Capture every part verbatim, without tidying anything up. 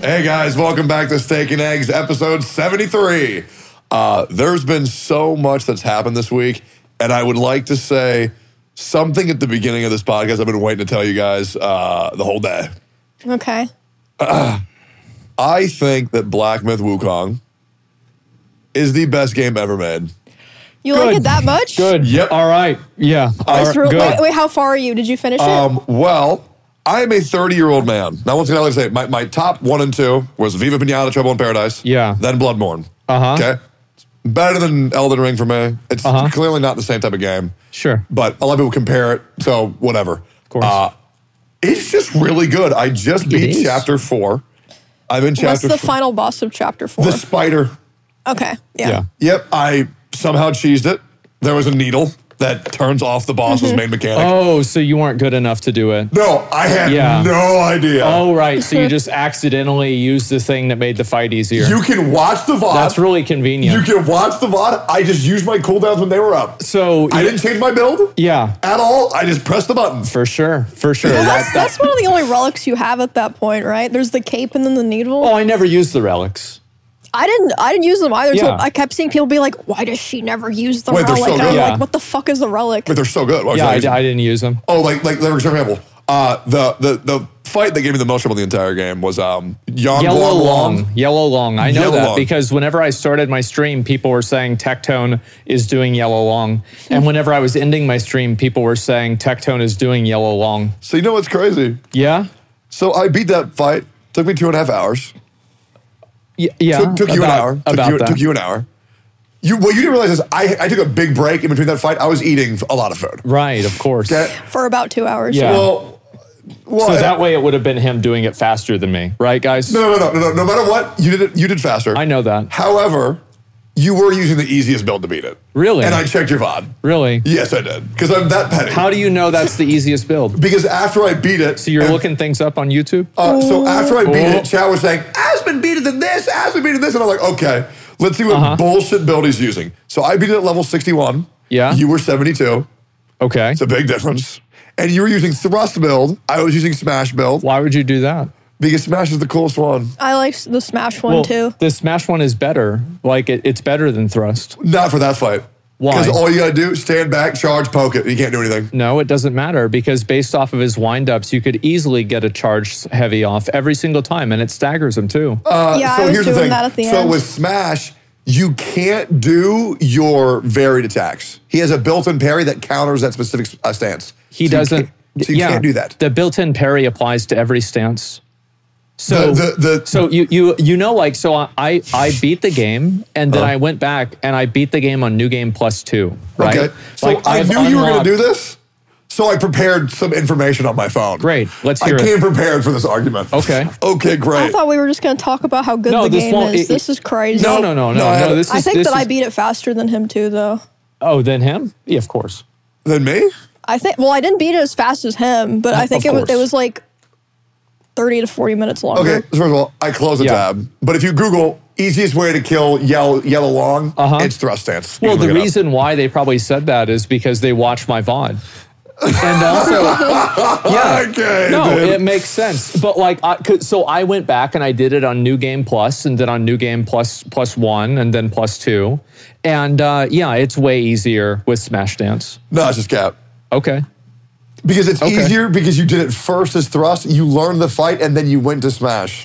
Hey guys, welcome back to Steak and Eggs, episode seventy-three. Uh, there's been so much that's happened this week, and I would like to say something at the beginning of this podcast I've been waiting to tell you guys uh, the whole day. Okay. Uh, I think that Black Myth Wukong is the best game ever made. You Good. like it that much? Good. Yep. All right. Yeah. All That's right. real- Good. wait, wait, how far are you? Did you finish it? Um, well, I am a thirty-year-old man. Now, once again, I like to say, my, my top one and two was Viva Pinata, Trouble in Paradise. Yeah. Then Bloodborne. Uh-huh. Okay? Better than Elden Ring for me. It's Uh-huh. clearly not the same type of game. Sure. But a lot of people compare it, so whatever. Of course. Uh, it's just really good. I just beat is. chapter four. I'm in What's chapter the four. final boss of chapter four? The spider. Okay. Yeah. Yeah. Yep, I somehow cheesed it. There was a needle that turns off the boss's Mm-hmm. main mechanic. Oh, so you weren't good enough to do it. No, I had Yeah. no idea. Oh, right. So you just accidentally used the thing that made the fight easier. You can watch the V O D. That's really convenient. You can watch the V O D. I just used my cooldowns when they were up. so I didn't change my build yeah, at all. I just pressed the button. for sure. For sure. Well, That- that's, that- that's one of the only relics you have at that point, right? There's the cape and then the needle. oh, I never used the relics. I didn't. I didn't use them either. So Yeah. I kept seeing people be like, "Why does she never use the Wait, they're relic?" so I'm good. Yeah. like, "What the fuck is the relic?" But they're so good. Why Yeah, I, should I use I them? didn't use them. Oh, like, like, like for example, uh, the, the, the fight that gave me the most trouble the entire game was um, Yang Yellow Guang Long. Long. Yellow Long. I know Yellow that Long. because whenever I started my stream, people were saying Tectone is doing Yellow Long. And whenever I was ending my stream, people were saying Tectone is doing Yellow Long. So you know what's crazy? Yeah? So I beat that fight. Took me two and a half hours. Y- yeah. Took, took you an about- hour. Took About you, that. took you an hour. You, what you didn't realize is I, I took a big break in between that fight. I was eating a lot of food. Right, of course. Okay? For about two hours. Yeah. Well, well So I- that way it would have been him doing it faster than me, right, guys? no, no, no, no, no. No matter what, you did it. You did faster. I know that. However, you were using the easiest build to beat it. Really? And I checked your V O D. Really? Yes, I did. Because I'm that petty. How do you know that's the easiest build? Because after I beat it, So you're and- looking things up on YouTube? Uh, so after I beat Oh. it, Chad was saying, Aspen beat it than this, Aspen beat it this. And I'm like, okay, let's see what Uh-huh. bullshit build he's using. So I beat it at level sixty-one. Yeah. You were seventy-two. Okay. It's a big difference. And you were using thrust build. I was using smash build. Why would you do that? Because smash is the coolest one. I like the Smash one Well, too. the Smash one is better. Like, it, it's better than Thrust. Not for that fight. Why? Because all you gotta do is stand back, charge, poke it. You can't do anything. No, it doesn't matter because based off of his windups, you could easily get a charge heavy off every single time, and it staggers him too. Uh, Yeah, so I was here's the doing thing. that at the so end. with Smash, you can't do your varied attacks. He has a built-in parry that counters that specific uh, stance. he So you doesn't. can't- So you yeah, can't do that. The built-in parry applies to every stance. So, The- the- the- so you you you know, like, so I I beat the game and then Uh. I went back and I beat the game on New Game Plus two. Right? Okay. So Like, I I've knew you were going unlocked- to do this. So I prepared some information on my phone. Great. Let's I hear it. came prepared for this argument. Okay. Okay, great. I thought we were just going to talk about how good No, the this game won't- is. it- this is crazy. No, no, no, no, No, I no. had- This is. I think this that I is- beat it faster than him too, though. Oh, then him? Yeah, of course. Then me? I think. Well, I didn't beat it as fast as him, but I think Of it was. It course. was like thirty to forty minutes longer. Okay, so first of all, I close the Yeah. tab. But if you Google easiest way to kill yellow, yellow long, Uh-huh. it's thrust stance. You Well, can the look it up. reason why they probably said that is because they watched my V O D. And also, yeah, Okay, no, dude. it makes sense. But like, I, 'cause- so I went back and I did it on New Game Plus, and then on New Game Plus Plus One, and then Plus Two, and uh, yeah, it's way easier with Smash Dance. No, it's just cap. Okay, Because it's Okay. easier because you did it first as thrust, you learned the fight, and then you went to smash.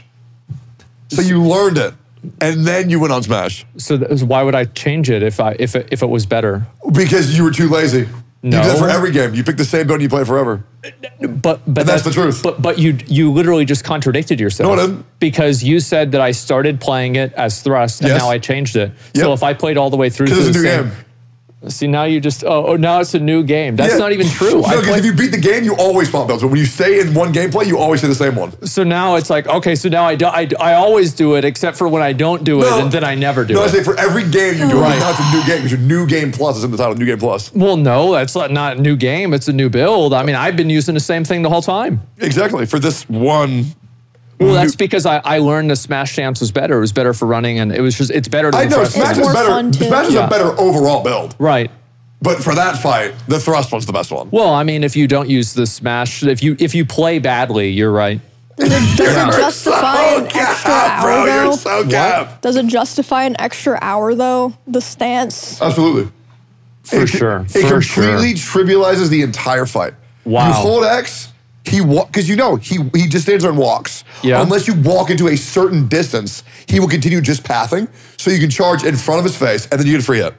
So you learned it, and then you went on smash. so th- why would I change it if I if it, if it was better? Because you were too lazy. No. You do that for every game. You pick the same build and you play it forever. But but And that's the truth. But but you you literally just contradicted yourself. No, I didn't. Because you said that I started playing it as thrust and Yes. now I changed it. Yep. So if I played all the way through, Because to it's a the new same- game. See, now you just oh, oh now it's a new game. That's Yeah. not even true. I No, because play- if you beat the game, you always swap builds. But when you stay in one gameplay, you always say the same one. so now it's like okay, so now I, do, I, I always do it except for when I don't do it, No. and then I never do No, I it. say for every game you do Right. it, now it's a new game. Because your new game plus is in the title, new game plus. well, no, that's not, not a new game. It's a new build. I mean, I've been using the same thing the whole time. Exactly. For this one. Well, that's because I, I learned the Smash Dance was better. It was better for running, and it was just it's better. Than I know Thrust. Smash It's is more better. fun, too. Smash is Yeah. a better overall build. Right. But for that fight, the thrust one's the best one. Well, I mean, if you don't use the Smash, if you if you play badly, you're right. Does it, does it justify so an extra cap, bro. hour though? You're so cap. Does it justify an extra hour though? The stance. Absolutely. For it, sure. It For completely sure. trivializes the entire fight. Wow. You hold X, he walk because you know he he just stands there and walks. Yeah. Unless you walk into a certain distance, he will continue just pathing. So you can charge in front of his face, and then you get a free hit.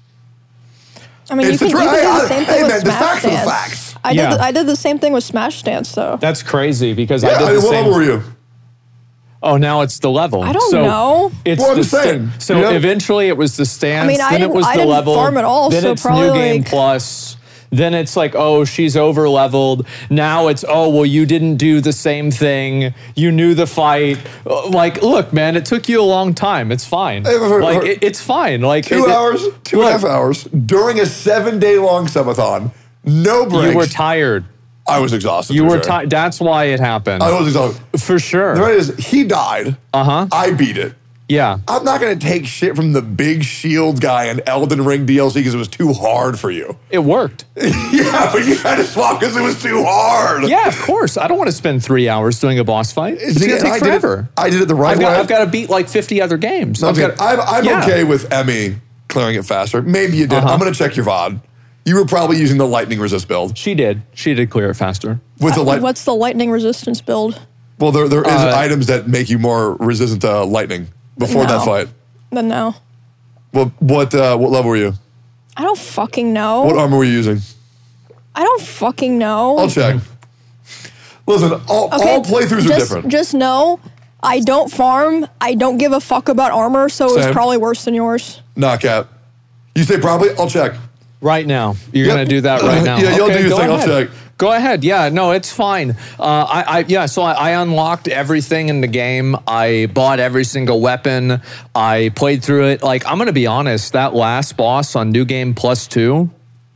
I mean, It's you the can, you try- can do the I- same hey, thing with man, the Smash facts are the Dance. facts. I Yeah. did. The, I did the same thing with Smash Dance though. That's crazy because Yeah, I did I the mean, what same. level were you? Oh, now it's the level. I don't so know. It's Well, I'm the just saying, sta- so you know? eventually it was the stance. I mean, I then it didn't- was I the didn't level. farm at all, Then so it's probably, new game like- plus. Then it's like, oh, she's over leveled. Now it's, oh, well, you didn't do the same thing. You knew the fight. Uh, Like, look, man, it took you a long time. It's fine. Hey, for- like, for- it, it's fine. Like Two it- hours, two and a half look, hours during a seven-day-long subathon. No breaks. You were tired. I was exhausted. You for were sure. tired. That's why it happened. I was exhausted. For sure. The right is, he died. Uh huh. I beat it. Yeah. I'm not going to take shit from the big shield guy in Elden Ring D L C because it was too hard for you. It worked. Yeah, but you had to swap because it was too hard. Yeah, of course. I don't want to spend three hours doing a boss fight. It's See, going to and take I did it- forever. I did it the right I've got, way. I've got to beat like fifty other games. No, I'm, I've got- I'm, I'm yeah. okay with Emmy clearing it faster. Maybe you did. Uh-huh. I'm going to check your V O D. You were probably using the lightning resist build. She did. She did clear it faster. With the light. What's the lightning resistance build? Well, there there is Uh, items that make you more resistant to lightning before No. that fight. Then no. What what uh, what level were you? I don't fucking know. What armor were you using? I don't fucking know. I'll check. Listen, all, all playthroughs just, are different. Just know, I don't farm. I don't give a fuck about armor, so Same. it's probably worse than yours. Knockout. You say probably? I'll check. Right now. You're Yep. going to do that right now. Yeah, you'll do your go thing, I'll ahead. check. Go ahead. Yeah, no, it's fine. Uh, I, I yeah, so I, I unlocked everything in the game. I bought every single weapon. I played through it. Like, I'm going to be honest, that last boss on New Game Plus two,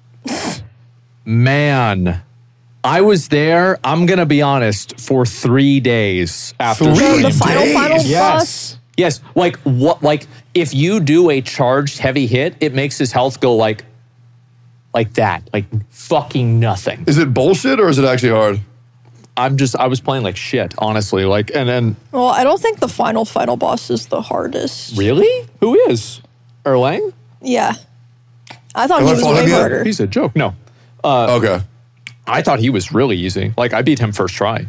man, I was there, I'm going to be honest, for three days after Three stream. The, the final, days. final Yes. boss. Yes. Like what like if you do a charged heavy hit, it makes his health go like like that. Like fucking nothing. Is it bullshit or is it actually hard? I'm just I was playing like shit, honestly. Like and then Well, I don't think the final final boss is the hardest. really? Who is? Erlang? Yeah. I thought Am he I was following way you? harder. He's a joke. No. Okay. I thought he was really easy. Like I beat him first try.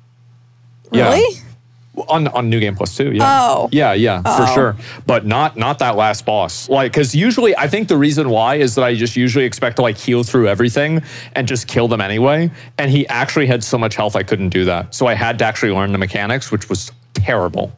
Yeah. Really? On on New Game Plus two, yeah. Oh. Yeah, yeah, Oh. for sure. But not not that last boss. Like, because usually I think the reason why is that I just usually expect to like heal through everything and just kill them anyway. And he actually had so much health I couldn't do that. So I had to actually learn the mechanics, which was terrible.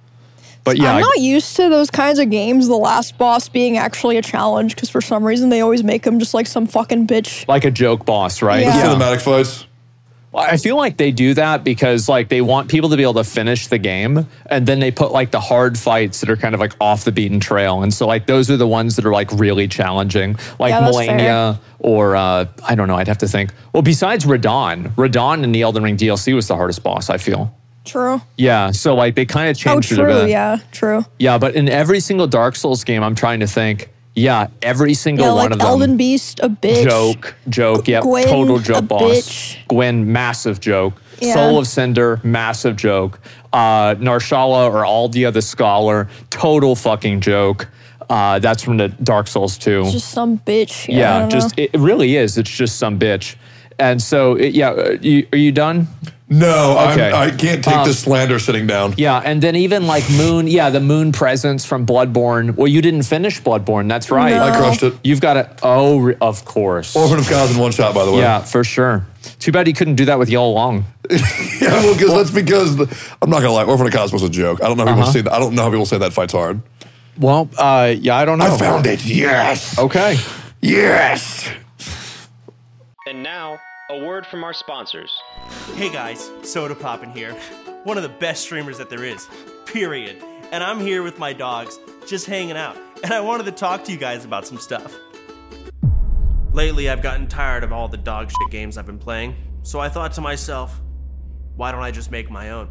But yeah, I'm I- not used to those kinds of games, the last boss being actually a challenge, because for some reason they always make him just like some fucking bitch. like a joke boss, right? Yeah. Cinematic fights. I feel like they do that because like they want people to be able to finish the game, and then they put like the hard fights that are kind of like off the beaten trail, and so like those are the ones that are like really challenging, like Yeah, that's Melania or uh, I don't know. I'd have to think. Well, besides Radon, Radon in the Elden Ring D L C was the hardest boss. I feel. True. Yeah, so like they kind of Oh, changed it a true. bit. Yeah, true. Yeah, but in every single Dark Souls game, I'm trying to think. Yeah, every single Yeah, one like of them. Elden Beast, a bitch. Joke, joke, yep, Gwen, total a joke boss. bitch. Gwen, massive joke. Yeah. Soul of Cinder, massive joke. Uh, Narshala or Aldia the Scholar, total fucking joke. Uh, that's from the Dark Souls two. Just some bitch. Yeah, I yeah, don't just know. it really is. It's just some bitch. And so, it, yeah, uh, you, are you done? No, Okay. I'm, I can't take Um, the slander sitting down. Yeah, and then even like Moon, yeah, the Moon presence from Bloodborne. Well, you didn't finish Bloodborne. That's right. No. I crushed it. You've got to. Oh, re- of course. Orphan of Cause in one shot, by the way. Yeah, for sure. Too bad you couldn't do that with Y'all Long. Yeah, well, because that's because the, I'm not gonna lie, Orphan of Cause was a joke. I don't know how people Uh-huh. say that. I don't know how people say that fight's hard. Well, uh, yeah, I don't know. I found it. Yes. Okay. Yes. And now, a word from our sponsors. Hey guys, Soda Poppin' here. One of the best streamers that there is, period. And I'm here with my dogs, just hanging out. And I wanted to talk to you guys about some stuff. Lately, I've gotten tired of all the dog shit games I've been playing, so I thought to myself, why don't I just make my own?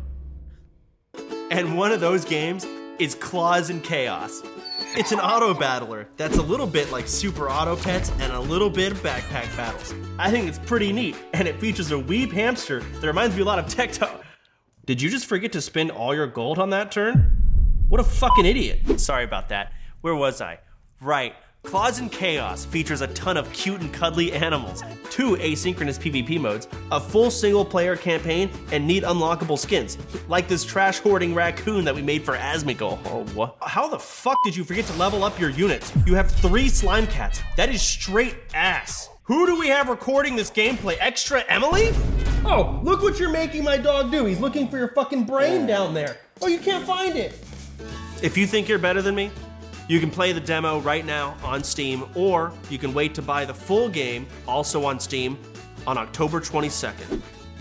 And one of those games is Claws and Chaos. It's an auto battler that's a little bit like Super Auto Pets and a little bit of backpack battles. I think it's pretty neat, and it features a weeb hamster that reminds me a lot of Tecto. Did you just forget to spend all your gold on that turn? What a fucking idiot. Sorry about that. Where was I? Right. Claws and Chaos features a ton of cute and cuddly animals, two asynchronous PvP modes, a full single-player campaign, and neat unlockable skins, like this trash-hoarding raccoon that we made for Asmongold. Oh, what? How the fuck did you forget to level up your units? You have three slime cats. That is straight ass. Who do we have recording this gameplay? Extra Emily? Oh, look what you're making my dog do. He's looking for your fucking brain down there. Oh, you can't find it. If you think you're better than me, you can play the demo right now on Steam, or you can wait to buy the full game, also on Steam, on October twenty-second.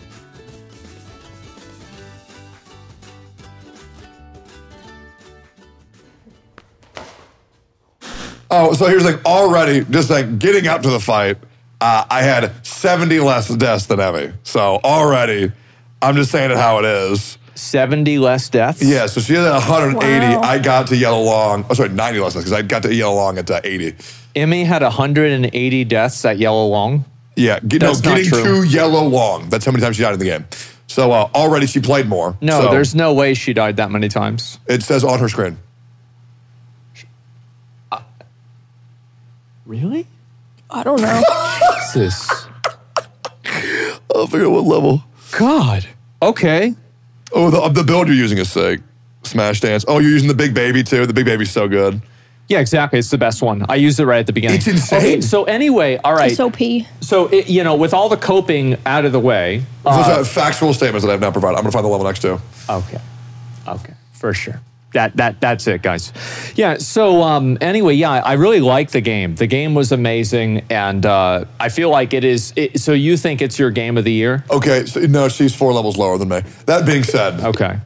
Oh, so here's like already, just like getting up to the fight, uh, I had seventy less deaths than Emmy. So already, I'm just saying it how it is. seventy less deaths? Yeah, so she had one hundred eighty. Wow. I got to Yellow Long. Oh, sorry, ninety less because I got to Yellow Long at uh, eighty. Emmy had one hundred eighty deaths at Yellow Long. Yeah, get, no, That's not getting true. to Yellow Long. That's how many times she died in the game. So uh, already she played more. No, So there's no way she died that many times. It says on her screen. Really? I don't know. Jesus. I'll figure out what level. God. Okay. Oh, the, the build you're using is sick. Smash Dance. Oh, you're using the Big Baby too. The Big Baby's so good. Yeah, exactly. It's the best one. I used it right at the beginning. It's insane. Okay, so anyway, all right. S O P. So, it, you know, with all the coping out of the way. Those uh, are factual statements that I have not provided. I'm going to find the level next to. Okay. Okay. For sure. That that that's it, guys. Yeah. So um, anyway, yeah, I really like the game. The game was amazing, and uh, I feel like it is. It, so you think it's your game of the year? Okay, so no, she's four levels lower than me. That being said, Okay.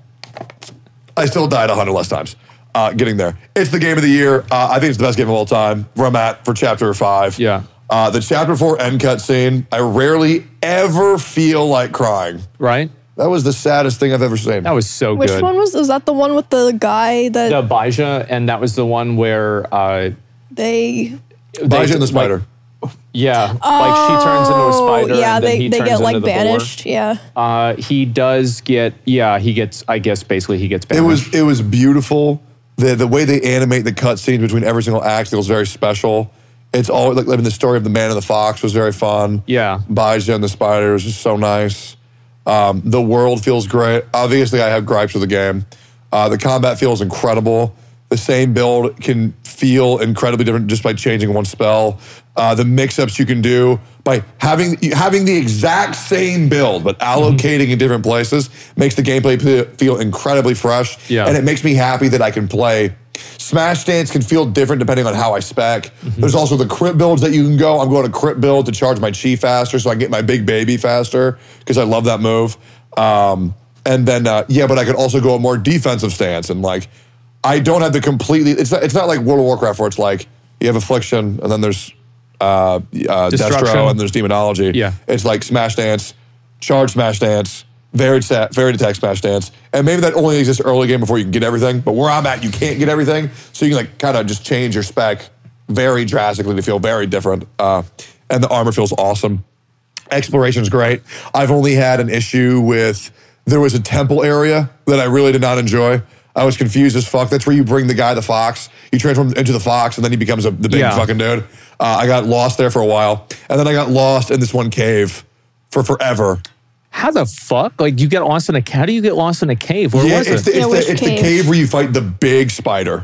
I still died one hundred less times uh, getting there. It's the game of the year. Uh, I think it's the best game of all time. Where I'm at for chapter five. Yeah. Uh, the chapter four end cut scene, I rarely ever feel like crying. Right. That was the saddest thing I've ever seen. That was so Which good. one was? Was that the one with the guy that The Baja, and that was the one where uh, they? they- Baja and the spider. Like, yeah, like she turns into a spider. Oh, yeah, and then they he they turns get like into the boar. banished. Yeah. Uh, he does get, yeah, he gets, I guess basically he gets It banished. was it was beautiful. The the way they animate the cut scenes between every single act feels very special. It's always like, like the story of the man and the fox was very fun. Yeah. Baja and the spider was just so nice. Um, the world feels great. Obviously, I have gripes with the game. Uh, the combat feels incredible. The same build can feel incredibly different just by changing one spell. Uh, the mix-ups you can do by having having the exact same build but allocating Mm-hmm. in different places makes the gameplay fe- feel incredibly fresh. Yeah. And it makes me happy that I can play. Smash Dance can feel different depending on how I spec. Mm-hmm. There's also the crit builds that you can go. I'm going to crit build to charge my chi faster so I can get my Big Baby faster because I love that move. Um, and then, uh, yeah, but I could also go a more defensive stance. And like, I don't have to completely, it's not, it's not like World of Warcraft where it's like you have Affliction and then there's uh, uh, Destruction. Destro and there's Demonology. Yeah. It's like Smash Dance, charge Smash Dance, varied, stat, varied attack Smash Dance. And maybe that only exists early game before you can get everything. But where I'm at, you can't get everything. So you can like kind of just change your spec very drastically to feel very different. Uh, and the armor feels awesome. Exploration's great. I've only had an issue with, there was a temple area that I really did not enjoy. I was confused as fuck. That's where you bring the guy, the fox. You transform into the fox, and then he becomes a, the big Yeah. fucking dude. Uh, I got lost there for a while. And then I got lost in this one cave for forever. How the fuck? Like you get lost in a, how do you get lost in a cave? Where yeah, was it's, it? the, it's, Yeah, the, which it's the cave? cave where you fight the big spider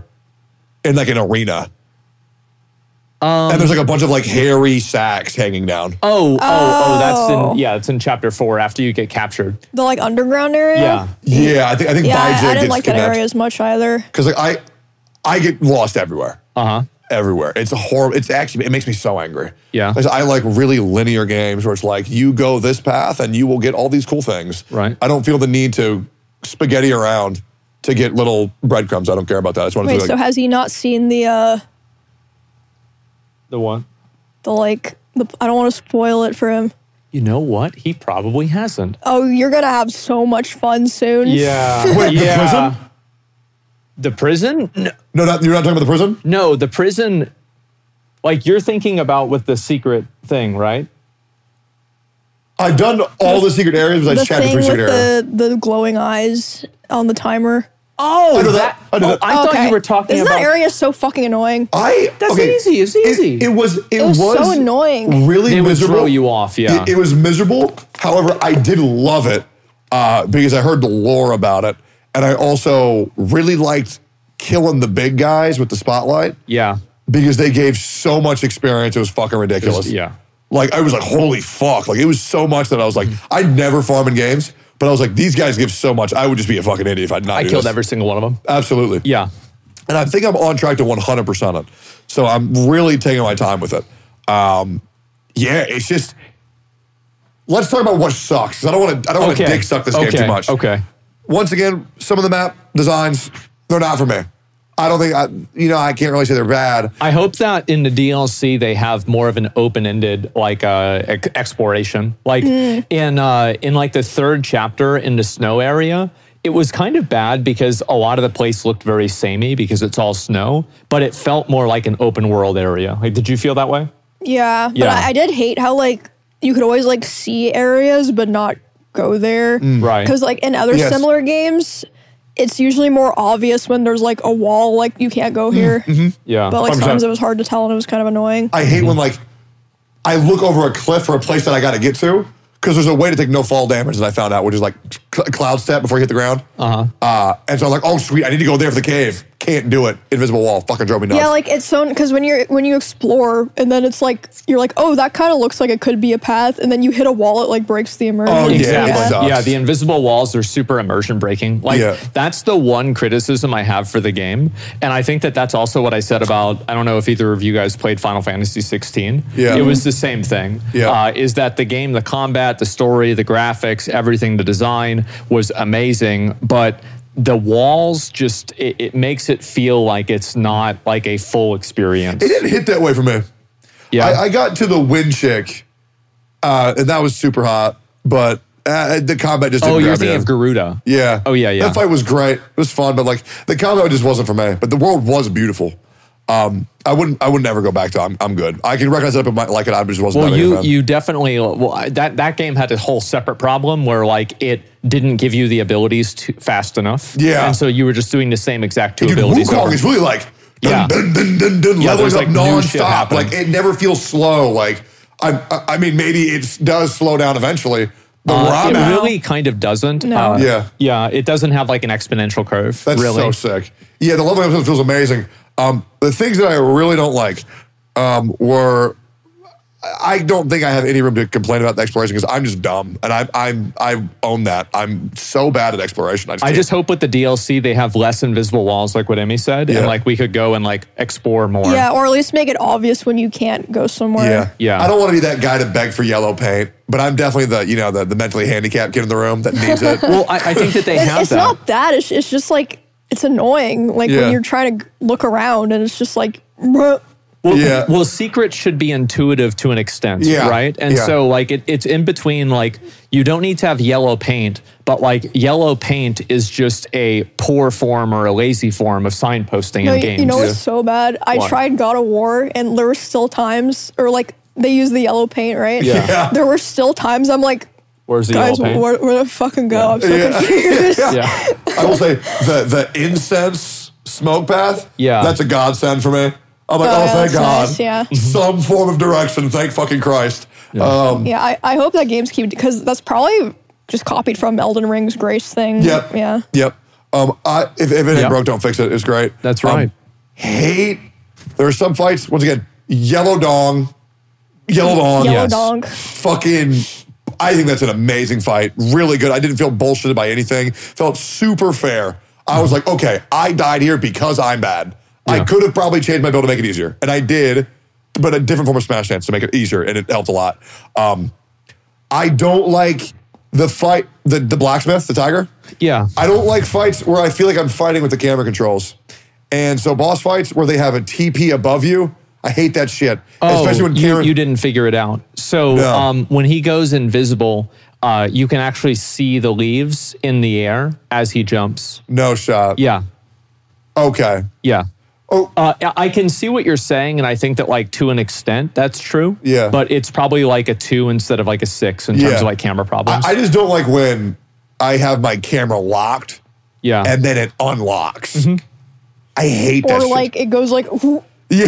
in like an arena. Um, and there's like a bunch of like hairy sacks hanging down. Oh, oh, oh, that's Oh. in, yeah, it's in chapter four after you get captured. The like underground area. Yeah. Yeah, I think I think Yeah, I, Baija I didn't gets like that kidnapped. area as much either. Because like I, I get lost everywhere. Uh huh. Everywhere. It's a horrible. It's actually, it makes me so angry. Yeah. Like, I like really linear games where it's like, you go this path and you will get all these cool things. Right. I don't feel the need to spaghetti around to get little breadcrumbs. I don't care about that. I just want to Wait, feel so like, has he not seen the uh The one? the like the I don't want to spoil it for him. You know what? He probably hasn't. Oh, you're gonna have so much fun soon. Yeah. Wait, the yeah. prison? The prison? No, no, not, you're not talking about the prison? no, the prison, like you're thinking about with the secret thing, right? I've done all the secret areas besides The chapter thing three with secret area. the, the glowing eyes on the timer. Oh, I know that. I know oh, that. I thought you were talking Isn't about. that area so fucking annoying? I That's okay, easy, it's it- easy. It, was. It, It was so annoying. Really They would miserable. throw you off, yeah. It, it was miserable. However, I did love it uh, because I heard the lore about it, and I also really liked killing the big guys with the spotlight Yeah. because they gave so much experience. It was fucking ridiculous. yeah. Like I was like, holy fuck! Like it was so much that I was like, I'd never farm in games, but I was like, these guys give so much. I would just be a fucking idiot if I'd not. I do killed this. every single one of them. Absolutely. Yeah. And I think I'm on track to one hundred percent it. So I'm really taking my time with it. Um, yeah, it's just. Let's talk about what sucks. 'Cause I don't want to. I don't want to Okay. dick suck this okay. game too much. Okay. Once again, some of the map designs, they're not for me. I don't think I. You know, I can't really say they're bad. I hope that in the D L C they have more of an open-ended like uh, ex- exploration. Like in uh, in like the third chapter in the snow area, it was kind of bad because a lot of the place looked very samey because it's all snow, but it felt more like an open world area. Like, did you feel that way? Yeah, but Yeah. I, I did hate how like you could always like see areas but not go there. Right. Because like in other Yes. similar games, it's usually more obvious when there's like a wall, like you can't go here. Yeah. But like one hundred percent. sometimes it was hard to tell and it was kind of annoying. I hate when like I look over a cliff or a place that I got to get to because there's a way to take no fall damage that I found out, which is like cl- cloud step before you hit the ground. Uh-huh. Uh And so I'm like, oh sweet, I need to go there for the cave. Can't do it. Invisible wall. Fucking drove me nuts. Yeah, like it's so because when you're when you explore and then it's like you're like, oh, that kind of looks like it could be a path, and then you hit a wall, it like breaks the immersion. Oh, yeah, Exactly. it sucks. Yeah, the invisible walls are super immersion breaking. Like Yeah. that's the one criticism I have for the game, and I think that that's also what I said about. I don't know if either of you guys played Final Fantasy sixteen. Yeah. It was the same thing. Yeah. Uh, is that the game, the combat, the story, the graphics, everything, the design was amazing, but the walls just it, it makes it feel like it's not like a full experience. It didn't hit that way for me. Yeah. I, I got to the wind chick, uh, and that was super hot, but uh, the combat just didn't oh, you're grab me thinking in. of Garuda. Yeah. Oh, yeah, yeah. That fight was great. It was fun, but like the combat just wasn't for me. But the world was beautiful. Um, I wouldn't. I would never go back to. I'm. I'm good. I can recognize it, but like it, I just wasn't. Well, that big a you fan. you definitely well I- that that game had a whole separate problem where like it didn't give you the abilities to, fast enough. Yeah. and so you were just doing the same exact two Dude, abilities. Wukong over. is really like dun, Yeah. dun, dun, dun, dun, Yeah, leveling there's, up like, new shit nonstop. happening. Like it never feels slow. Like I. I- I mean, maybe it does slow down eventually. But where Uh, I'm it at, really kind of doesn't. No. Uh, Yeah. yeah, it doesn't have like an exponential curve. That's really. so sick. Yeah, the leveling episode feels amazing. Um, the things that I really don't like um, were. I don't think I have any room to complain about the exploration because I'm just dumb, and I I'm I own that. I'm so bad at exploration. I just, I can't. just hope with the D L C they have less invisible walls, like what Emmy said, Yeah. and like we could go and like explore more. Yeah, or at least make it obvious when you can't go somewhere. yeah Yeah. I don't want to be that guy to beg for yellow paint, but I'm definitely the you know the, the mentally handicapped kid in the room that needs it. Well, I, I think that they It's, have it's that. not that. It's, it's just like it's annoying. Like Yeah. when you're trying to look around and it's just like. bruh. Well, Yeah. well, secrets should be intuitive to an extent, Yeah. right? And Yeah. so, like, it, it's in between. Like, you don't need to have yellow paint, but like, yellow paint is just a poor form or a lazy form of signposting No, in you, games. you know what's so bad? I What? tried God of War and there were still times, or like they use the yellow paint, right? Yeah. Yeah. There were still times I'm like, Where's the guys, yellow paint? where, where the fucking go? I'm so Yeah. confused. yeah. I will say the the incense smoke path. Yeah. that's a godsend for me. I'm like, Oh, oh, yeah, thank that's God. nice, yeah. Some form of direction. Thank fucking Christ. Um, Yeah, I, I hope that games keep, because that's probably just copied from Elden Ring's Grace thing. Yep. Yeah. Yep. Um, I, if, if it ain't Yep. broke, don't fix it. It's great. That's Um, right. hate. There are some fights. Once again, yellow dong, yellow dong. Yellow Yes. Dog. Fucking. I think that's an amazing fight. Really good. I didn't feel bullshitted by anything. Felt super fair. I was like, okay, I died here because I'm bad. I Yeah. could have probably changed my build to make it easier, and I did, but a different form of smash dance to make it easier, and it helped a lot. Um, I don't like the fight, the the blacksmith, the tiger. Yeah. I don't like fights where I feel like I'm fighting with the camera controls. And so boss fights where they have a T P above you, I hate that shit. Oh, Especially when you, camera. you didn't figure it out. So No. um, when he goes invisible, uh, you can actually see the leaves in the air as he jumps. No shot. Yeah. Okay. Yeah. Oh, Uh, I can see what you're saying, and I think that like to an extent that's true. Yeah. But it's probably like a two instead of like a six in terms Yeah. of like camera problems. I, I just don't like when I have my camera locked yeah. and then it unlocks. I hate that Or shit. like it goes like, whoo-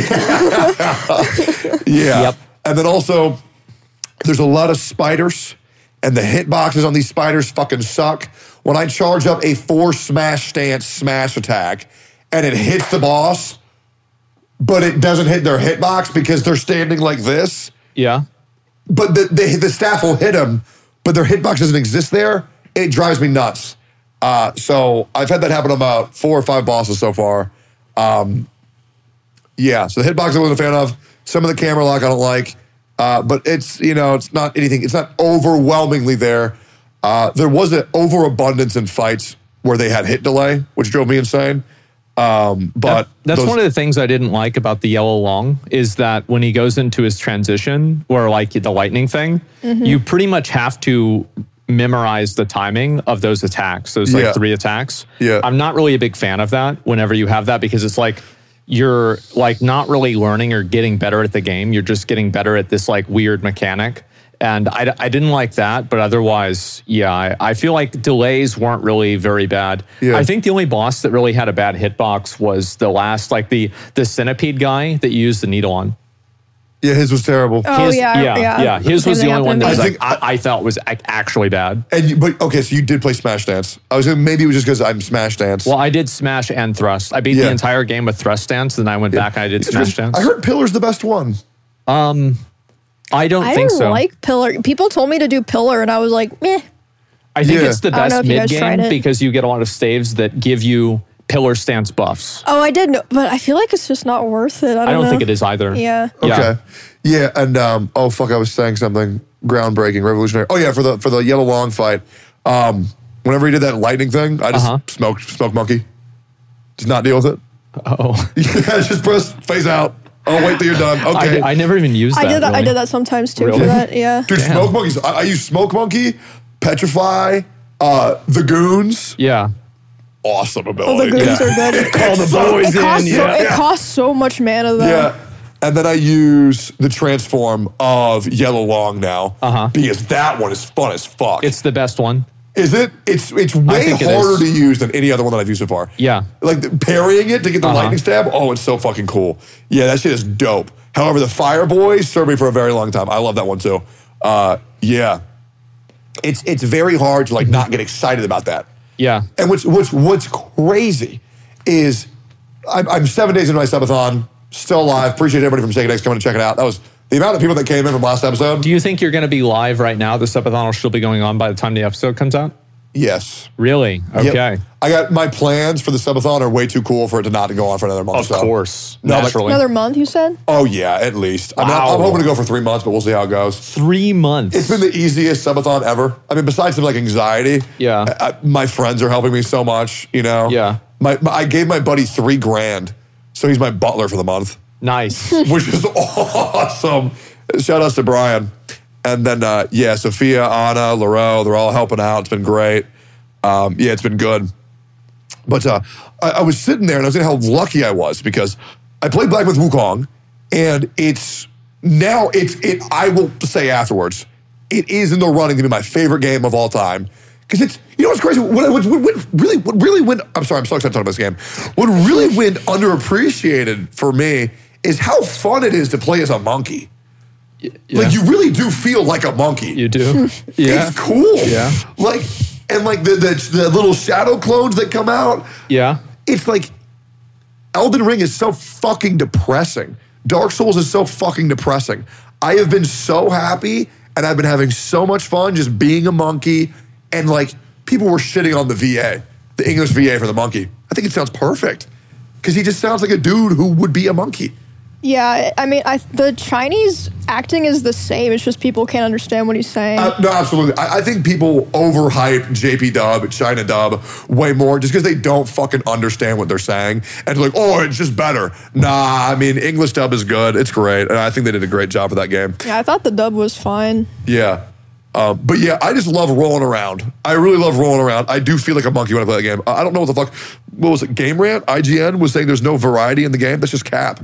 Yeah. Yep. And then also, there's a lot of spiders, and the hitboxes on these spiders fucking suck. When I charge up a four smash stance smash attack, and it hits the boss, but it doesn't hit their hitbox because they're standing like this, yeah. but the, the, the staff will hit them, but their hitbox doesn't exist there, it drives me nuts. Uh, so I've had that happen about four or five bosses so far. Um, yeah, so the hitbox I wasn't a fan of. Some of the camera lock I don't like. Uh, but it's, you know, it's not anything, it's not overwhelmingly there. Uh, there was an overabundance in fights where they had hit delay, which drove me insane. Um, but That- that's those- one of the things I didn't like about the Yellow Long is that when he goes into his transition or like the lightning thing, you pretty much have to memorize the timing of those attacks, those like Yeah. three attacks. Yeah. I'm not really a big fan of that whenever you have that because it's like you're like not really learning or getting better at the game. You're just getting better at this like weird mechanic. And I, I didn't like that, but otherwise, yeah, I, I feel like delays weren't really very bad. Yeah. I think the only boss that really had a bad hitbox was the last, like the the centipede guy that you used the needle on. yeah, his was terrible. Oh, His, yeah, yeah, yeah. yeah. His Same was the thing only one happened that to was me. like I think- I, I felt was ac- actually bad. And you, but okay, so you did play Smash Dance. I was gonna, maybe it was just because I'm Smash Dance. Well, I did smash and thrust. I beat Yeah. the entire game with thrust dance, then I went back and I did smash dance. I heard Pillar's the best one. I don't I think didn't so. like Pillar. People told me to do Pillar, and I was like, meh. I think Yeah. it's the I don't know best if you guys mid tried game it. because you get a lot of staves that give you pillar stance buffs. Oh, I did know, but I feel like it's just not worth it. I don't, I don't know. think it is either. Yeah. Okay. Yeah, and um, oh fuck, I was saying something groundbreaking, revolutionary. Oh yeah, for the for the Yellow Long fight. Um, whenever he did that lightning thing, I just Uh-huh. smoked smoke monkey. Just not deal with it. Oh, Yeah, just press phase out. Oh wait till you're done. I, Okay. did- I never even used that. I did that. I really. did that sometimes too Really? for that. Yeah. Dude, Damn. smoke monkeys. I, I use smoke monkey, petrify, uh, the goons. Yeah. Awesome Oh, ability. the goons Yeah. are good. Call the so- boys It costs, in. so, Yeah. it costs so much mana though. Yeah. And then I use the transform of Yellow Long now Uh-huh. because that one is fun as fuck. It's the best one. Is it? It's it's way think it harder is. to use than any other one that I've used so far. Yeah. Like the, parrying it to get the Uh-huh. lightning stab. Oh, it's so fucking cool. Yeah, that shit is dope. However, the Fire Boys served me for a very long time. I love that one too. Uh, yeah. It's it's very hard to like not get excited about that. Yeah. And what's what's what's crazy is I'm, I'm seven days into my subathon, still alive. Appreciate everybody from Sega X coming to check it out. That was the amount of people that came in from last episode. Do you think you're going to be live right now? The subathon will still be going on by the time the episode comes out? Yes. Really? Yep. Okay. I got my plans for the subathon are way too cool for it to not go on for another month. Of so. course. No, like- Naturally. Another month, you said? Oh yeah, at least. I mean, I'm- I'm Wow. hoping to go for three months, but we'll see how it goes. Three months. It's been the easiest subathon ever. I mean, besides some like anxiety, Yeah. I, I- my friends are helping me so much. You know, Yeah. My, my I gave my buddy three grand, so he's my butler for the month, nice. which is awesome. Shout outs to Brian, and then uh, yeah, Sophia, Anna, Laurel, they're all helping out. It's been great. Um, yeah, it's been good. But uh, I, I was sitting there and I was saying how lucky I was because I played Black Myth Wukong, and it's now it's it. I will say afterwards, it is in the running to be my favorite game of all time because it's you know what's crazy. What, what, what, what really what really went. I'm sorry, I'm so excited to talk about this game. What really went underappreciated for me is how fun it is to play as a monkey. Yeah. Like you really do feel like a monkey. You do? Yeah. It's cool. Yeah. Like, and like the, the the little shadow clones that come out. Yeah. It's like Elden Ring is so fucking depressing. Dark Souls is so fucking depressing. I have been so happy and I've been having so much fun just being a monkey. And like people were shitting on the V A, the English V A for the monkey. I think it sounds perfect because he just sounds like a dude who would be a monkey. Yeah, I mean, I, the Chinese acting is the same. It's just people can't understand what he's saying. Uh, no, absolutely. I, I think people overhype J P Dub, China Dub way more just because they don't fucking understand what they're saying. And like, oh, it's just better. Nah, I mean, English dub is good. It's great. And I think they did a great job for that game. yeah, I thought the dub was fine. Yeah. Um, but yeah, I just love rolling around. I really love rolling around. I do feel like a monkey when I play the game. I don't know what the fuck. What was it? Game Rant? I G N was saying there's no variety in the game. That's just cap.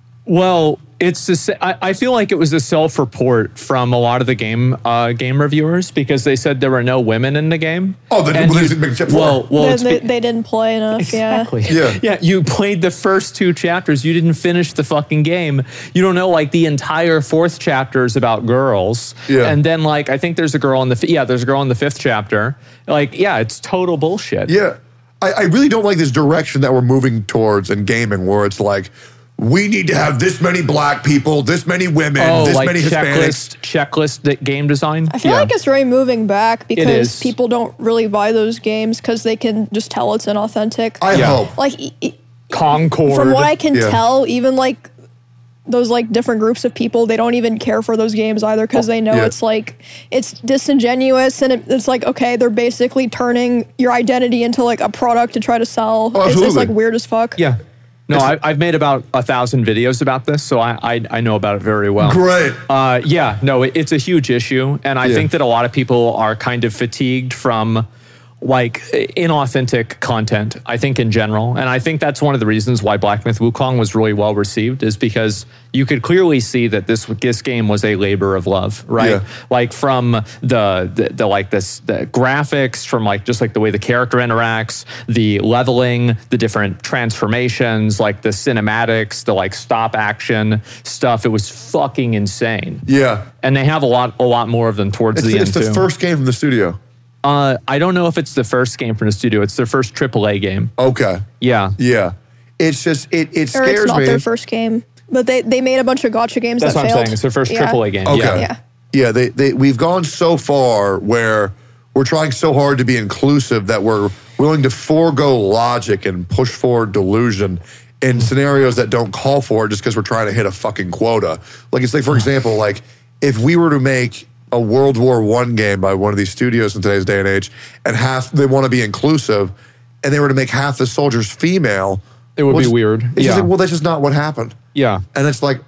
Well, it's the, I, I feel like it was a self-report from a lot of the game uh, game reviewers because they said there were no women in the game. Oh, they, And well, they you- didn't make a chip for well, it. well, they, it's they, be- they didn't play enough. Exactly. Yeah. Yeah. You played the first two chapters. You didn't finish the fucking game. You don't know, like, the entire fourth chapter is about girls. Yeah. And then, like, I think there's a girl in the, fi- yeah, there's a girl in the fifth chapter. Like, yeah, it's total bullshit. Yeah. I, I really don't like this direction that we're moving towards in gaming where it's like, we need to have this many black people, this many women, Oh, this like many Hispanics. checklist, checklist that game design? I feel Yeah. like it's really moving back because is. people don't really buy those games because they can just tell it's inauthentic. I Yeah. hope. like e- e- Concord. from what I can Yeah. tell, even like those like different groups of people, they don't even care for those games either because they know Yeah. it's like it's disingenuous and it, it's like okay, they're basically turning your identity into like a product to try to sell. Oh, it's, it's absolutely. like weird as fuck. Yeah. No, I, I've made about a thousand videos about this, so I, I I know about it very well. Great. Uh, yeah, no, it, it's a huge issue, and I Yeah. think that a lot of people are kind of fatigued from like inauthentic content. I think in general, and I think that's one of the reasons why Black Myth Wukong was really well received, is because you could clearly see that this this game was a labor of love, right? Yeah. Like from the, the the like this the graphics, from like just like the way the character interacts, the leveling, the different transformations, like the cinematics, the like stop action stuff. It was fucking insane. Yeah. And they have a lot a lot more of them towards It's, the, the, end it's the too. first game from the studio. Uh, I don't know if it's the first game from the studio. It's their first triple A game. Okay. Yeah. Yeah. It's just, it, it Or scares it's not me. their first game, but they they made a bunch of gotcha games That's that what I'm failed. saying. It's their first Yeah. triple A game. Okay. Yeah. Yeah. Yeah, they, they we've gone so far where we're trying so hard to be inclusive that we're willing to forego logic and push forward delusion in scenarios that don't call for it just because we're trying to hit a fucking quota. Like it's like, for example, like if we were to make a World War One game by one of these studios in today's day and age, and half they want to be inclusive, and they were to make half the soldiers female, It would well, be it's- weird. It's just Yeah. like, well, that's just not what happened. Yeah. And it's like,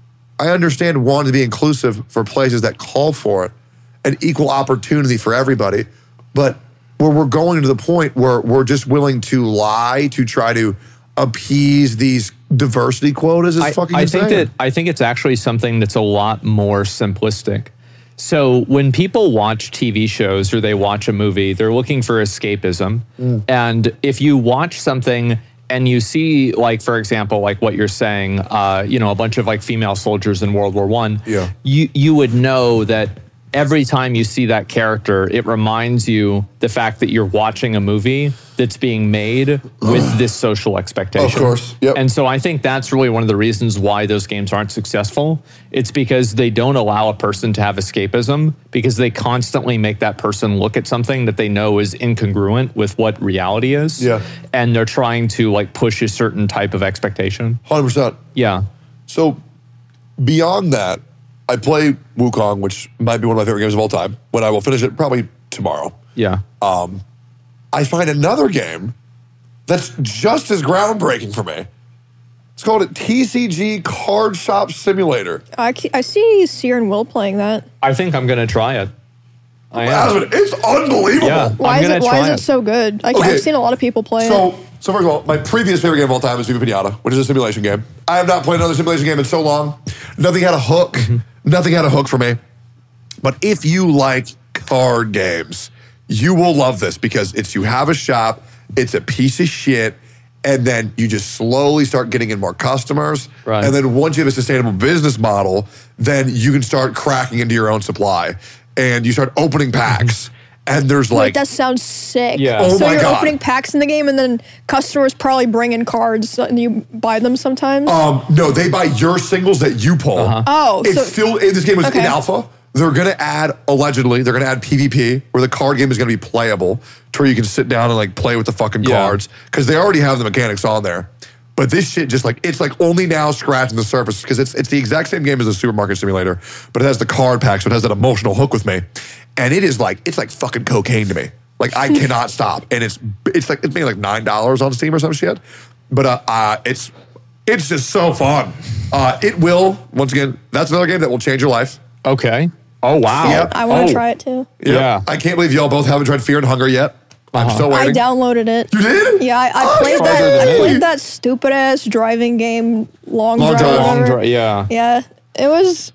I understand wanting to be inclusive for places that call for it, an equal opportunity for everybody, but where we're going to the point where we're just willing to lie to try to appease these diversity quotas is I, fucking I insane. think that I think it's actually something that's a lot more simplistic. So when people watch T V shows or they watch a movie, they're looking for escapism. Mm. And if you watch something and you see, like, for example, like what you're saying, uh, you know, a bunch of like female soldiers in World War One, Yeah. you you would know that every time you see that character, it reminds you the fact that you're watching a movie that's being made with this social expectation. Of course, yep. And so I think that's really one of the reasons why those games aren't successful. It's because they don't allow a person to have escapism, because they constantly make that person look at something that they know is incongruent with what reality is. Yeah. And they're trying to like push a certain type of expectation. one hundred percent. Yeah. So beyond that, I play Wukong, which might be one of my favorite games of all time, when I will finish it probably tomorrow. Yeah. I find another game that's just as groundbreaking for me. It's called a T C G Card Shop Simulator. I, ke- I see Seer and Will playing that. I think I'm going to try it. I am. Aspen, it's unbelievable. Yeah. Why I'm is gonna it Why try is it it. so good? I, Okay. I've seen a lot of people play it. So, so first of all, my previous favorite game of all time is Viva Pinata, which is a simulation game. I have not played another simulation game in so long. Nothing had a hook. Nothing had a hook for me. But if you like card games, you will love this because it's you have a shop, it's a piece of shit, and then you just slowly start getting in more customers. Right. And then once you have a sustainable business model, then you can start cracking into your own supply. And you start opening packs. And there's Wait, like, that sounds sick. Yeah. Oh so my you're God. opening packs in the game, and then customers probably bring in cards, and you buy them sometimes. Um, no, they buy your singles that you pull. Oh, it's so- still this game was Okay. in alpha. They're gonna add allegedly. They're gonna add PvP where the card game is gonna be playable, to where you can sit down and like play with the fucking Yeah. cards because they already have the mechanics on there. But this shit just like it's like only now scratching the surface because it's it's the exact same game as a supermarket simulator, but it has the card pack, so it has that emotional hook with me, and it is like it's like fucking cocaine to me. Like I cannot stop, and it's it's like it's maybe like nine dollars on Steam or some shit, but uh, uh it's it's just so fun. Uh, it will once again. That's another game that will change your life. Okay. Oh, wow. Yep. I want to Oh. try it too. Yep. Yeah. I can't believe y'all both haven't tried Fear and Hunger yet. I'm Uh-huh. still I waiting. downloaded it. You did? Yeah, I, I Oh, played you're that. farther than I me. played that stupid ass driving game, Long, Long Drive. Drive. or Long whatever. dri- yeah. Yeah, it was.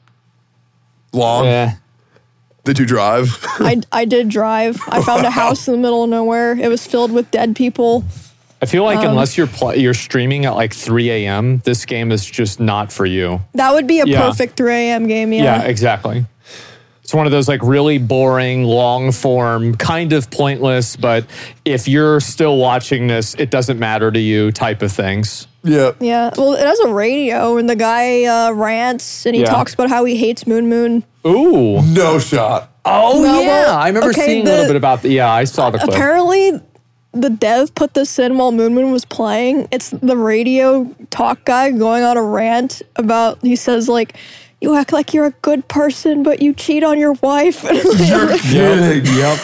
Long. Yeah. Did you drive? I I did drive. I found a house in the middle of nowhere. It was filled with dead people. I feel Um, like unless you're pl- you're streaming at like three a.m., this game is just not for you. That would be a Yeah. perfect three a.m. game. Yeah, Yeah. exactly. It's one of those like really boring, long form, kind of pointless, but if you're still watching this, it doesn't matter to you type of things. yeah. Yeah. Well, it has a radio, and the guy uh, rants, and he Yeah. talks about how he hates Moon Moon. Ooh. No shot. Oh, No, yeah. well, I remember okay, seeing a the- little bit about the. Yeah, I saw the clip. Apparently, the dev put this in while Moon Moon was playing. It's the radio talk guy going on a rant about. He says like, "You act like you're a good person, but you cheat on your wife." You're kidding. Yep.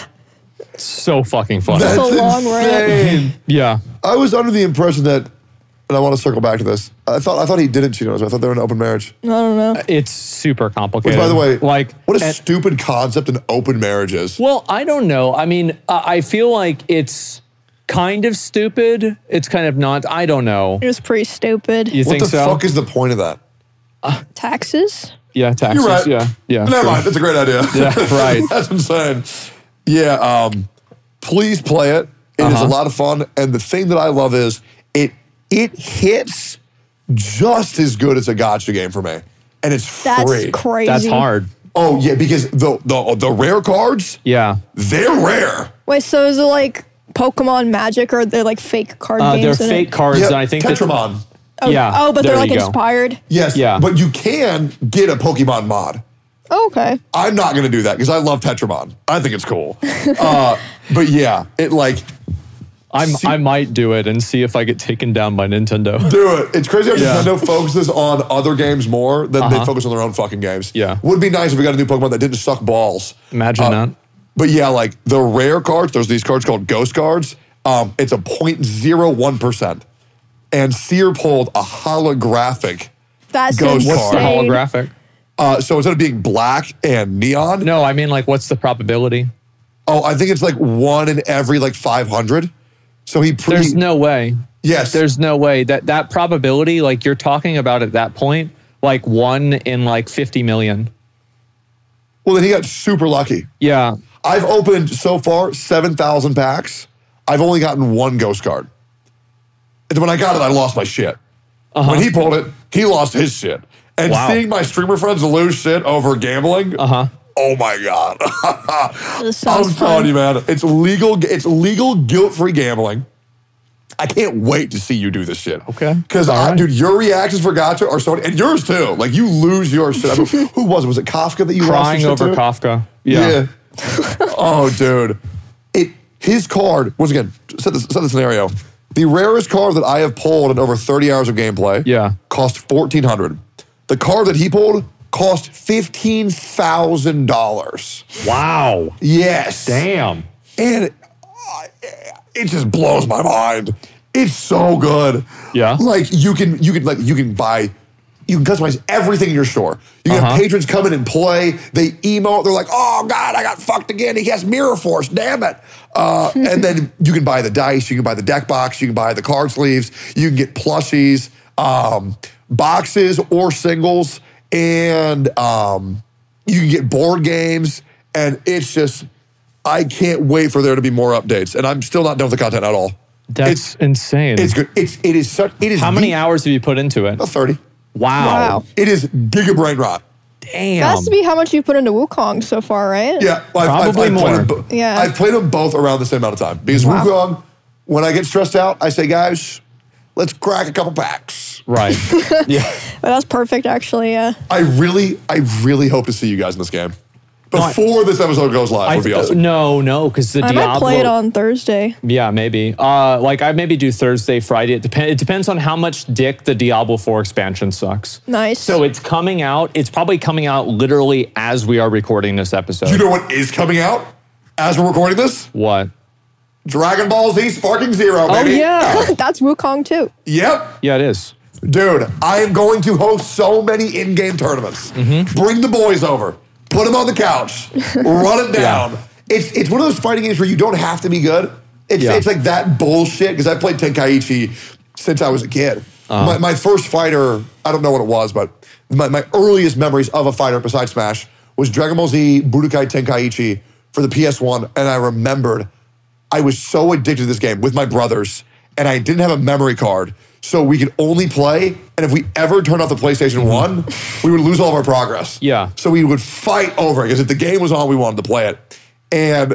So fucking funny. That's a long rant. insane. yeah. I was under the impression that, and I want to circle back to this. I thought I thought he didn't cheat on his wife. I thought they were in an open marriage. I don't know. It's super complicated. Which, by the way, like what a and- stupid concept an open marriage is. Well, I don't know. I mean, uh, I feel like it's kind of stupid. It's kind of not. I don't know. It was pretty stupid. You What think the so? fuck is the point of that? Taxes? yeah, taxes. You're right. Yeah, yeah. Never sure. mind. That's a great idea. Yeah, right. That's insane. Yeah. Um, please play it. It is Uh-huh. a lot of fun. And the thing that I love is it it hits just as good as a gotcha game for me, and it's That's free. crazy. That's hard. Oh yeah, because the the the rare cards Yeah. they're rare. Wait, so is it like Pokemon Magic, or they're like fake card Uh, they're games? in fake it? cards, Yeah, and I think that- Tetramon. Oh, yeah, Oh, but there they're like you go. inspired. Yes. Yeah. But you can get a Pokemon mod. Oh, okay. I'm not going to do that because I love Tetramon. I think it's cool. uh, but yeah, it like, I'm, See- I might do it and see if I get taken down by Nintendo. do it. It's crazy how Yeah. Nintendo focuses on other games more than they Uh-huh. focus on their own fucking games. Yeah. Would be nice if we got a new Pokemon that didn't suck balls. Imagine Uh, that. But yeah, like the rare cards, there's these cards called Ghost cards. Um, it's a zero point zero one percent. And Seer pulled a holographic. That's Ghost insane. What's the card. holographic? Uh, so instead of being black and neon, No, I mean like, what's the probability? oh, I think it's like one in every like five hundred. So he pre- There's no way. yes, There's no way that that probability, like you're talking about at that point, like one in like fifty million. well then he got super lucky. Yeah. I've opened so far seven thousand packs. I've only gotten one ghost card. And when I got it, I lost my shit. Uh-huh. When he pulled it, he lost his shit. And Wow. seeing my streamer friends lose shit over gambling, Uh-huh. oh my God. This I'm sounds telling fun. you, man, it's legal, it's legal guilt-free gambling. I can't wait to see you do this shit. Okay. Because, All right. dude, your reactions for Gacha are so, and yours too. Like, you lose your shit. I mean, who was it? Was it Kafka that you Crying lost over your shit to? Kafka. Yeah. oh, dude. It his card, once again, set the, set the scenario. The rarest card that I have pulled in over thirty hours of gameplay Yeah. cost fourteen hundred dollars. The card that he pulled cost fifteen thousand dollars. Wow. Yes. Damn. And uh, it just blows my mind. It's so good. Yeah. Like you can you can like you can buy you can customize everything in your store. You can Uh-huh. have patrons come in and play. They emote. They're like, oh God, I got fucked again. He has Mirror Force. Damn it. Uh, and then you can buy the dice. You can buy the deck box. You can buy the card sleeves. You can get plushies, um, boxes or singles, and um, you can get board games. And it's just, I can't wait for there to be more updates. And I'm still not done with the content at all. That's it's insane. it's good. It's it is such. It is How many the- hours have you put into it? About thirty. Wow. Wow. It is giga brain rot. Damn. That has to be how much you put into Wukong so far, right? Yeah, well, I've, Probably I've, I've more. Played them, bo- Yeah. I've played them both around the same amount of time because Wow. Wukong, when I get stressed out, I say, guys, let's crack a couple packs. Right. Yeah. But that's perfect, actually. Yeah. I really, I really hope to see you guys in this game I- before this episode goes live. I, Would be awesome. No, no, because the I Diablo. might play it on Thursday. Yeah, maybe. Uh, like I maybe do Thursday, Friday. It, depend, it depends on how much dick the Diablo four expansion sucks. Nice. So it's coming out. It's probably coming out literally as we are recording this episode. You know what is coming out as we're recording this? what? Dragon Ball Z Sparking Zero, Oh baby. yeah. That's Wukong too. Yep. Yeah, it is. Dude, I am going to host so many in-game tournaments. Mm-hmm. Bring the boys over. put him on the couch, run it down. Yeah. It's it's one of those fighting games where you don't have to be good. It's yeah. it's like that bullshit, because I've played Tenkaichi since I was a kid. Uh-huh. My, my first fighter, I don't know what it was, but my, my earliest memories of a fighter besides Smash was Dragon Ball Z Budokai Tenkaichi for the P S one, and I remembered I was so addicted to this game with my brothers, and I didn't have a memory card, so we could only play, and if we ever turned off the PlayStation one, we would lose all of our progress. Yeah. So we would fight over it, because if the game was on, we wanted to play it. And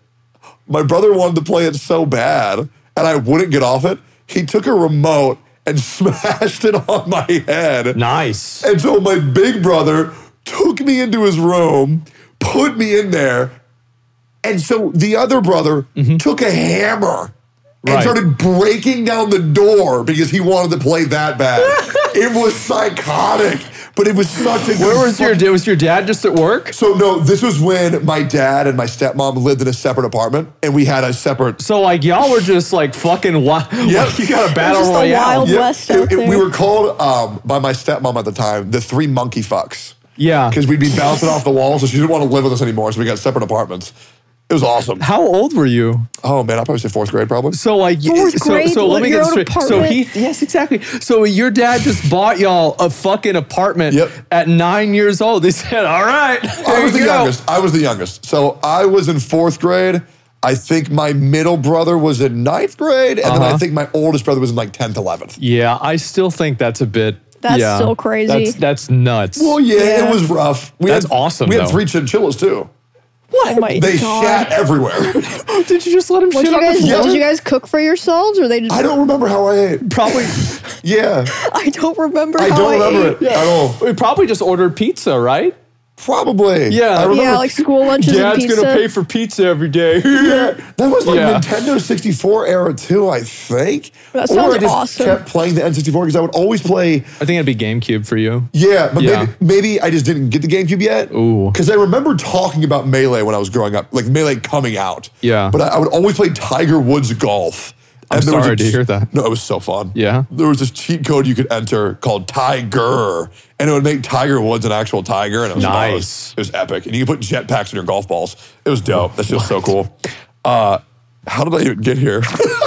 my brother wanted to play it so bad, and I wouldn't get off it. He took a remote and smashed it on my head. Nice. And so my big brother took me into his room, put me in there, and so the other brother mm-hmm. took a hammer and right. started breaking down the door because he wanted to play that bad. It was psychotic, but it was such a... Where was your, was your dad just at work? So no, this was when my dad and my stepmom lived in a separate apartment, and we had a separate... So like y'all were just like fucking wild. Yep. You got a battle just royale. Wild yep. West it, out it, there. We were called, um, by my stepmom at the time, the three monkey fucks. Yeah. Because we'd be bouncing off the walls, so she didn't want to live with us anymore, so we got separate apartments. It was awesome. How old were you? Oh man, I'll probably say fourth grade probably. So like, fourth so, grade, so let me get this straight. apartment. So he, yes, exactly. So your dad just bought y'all a fucking apartment yep. at nine years old. They said, all right. I was the go. youngest. I was the youngest. So I was in fourth grade. I think my middle brother was in ninth grade. And uh-huh. then I think my oldest brother was in like tenth, eleventh. Yeah, I still think that's a bit... That's yeah, so crazy. That's, that's nuts. Well, yeah, yeah, it was rough. We that's had, awesome, We had though. three chinchillas too. What? Oh my they God. shat everywhere. Did you just let him What shit you on guys, the floor? Did you guys cook for yourselves, or they just... I don't remember how I ate. Probably. Yeah. I don't remember I how don't I remember ate. it yeah. at all. We probably just ordered pizza, right? Probably. Yeah. I remember. Yeah, like school lunches Dad's and pizza. gonna pay for pizza every day. Yeah. That was like Yeah. Nintendo sixty-four era too, I think. That or sounds I just awesome. kept playing the N sixty-four because I would always play. I think it'd be GameCube for you. Yeah, but Yeah. Maybe, maybe I just didn't get the GameCube yet. Ooh. Because I remember talking about Melee when I was growing up, like Melee coming out. Yeah. But I, I would always play Tiger Woods Golf. I'm And there was sorry a- to hear that. No, it was so fun. Yeah? There was this cheat code you could enter called Tiger, and it would make Tiger Woods an actual tiger. And it was Nice. It was, it was epic. And you could put jetpacks in your golf balls. It was dope. That's just so cool. Uh, how did I even get here?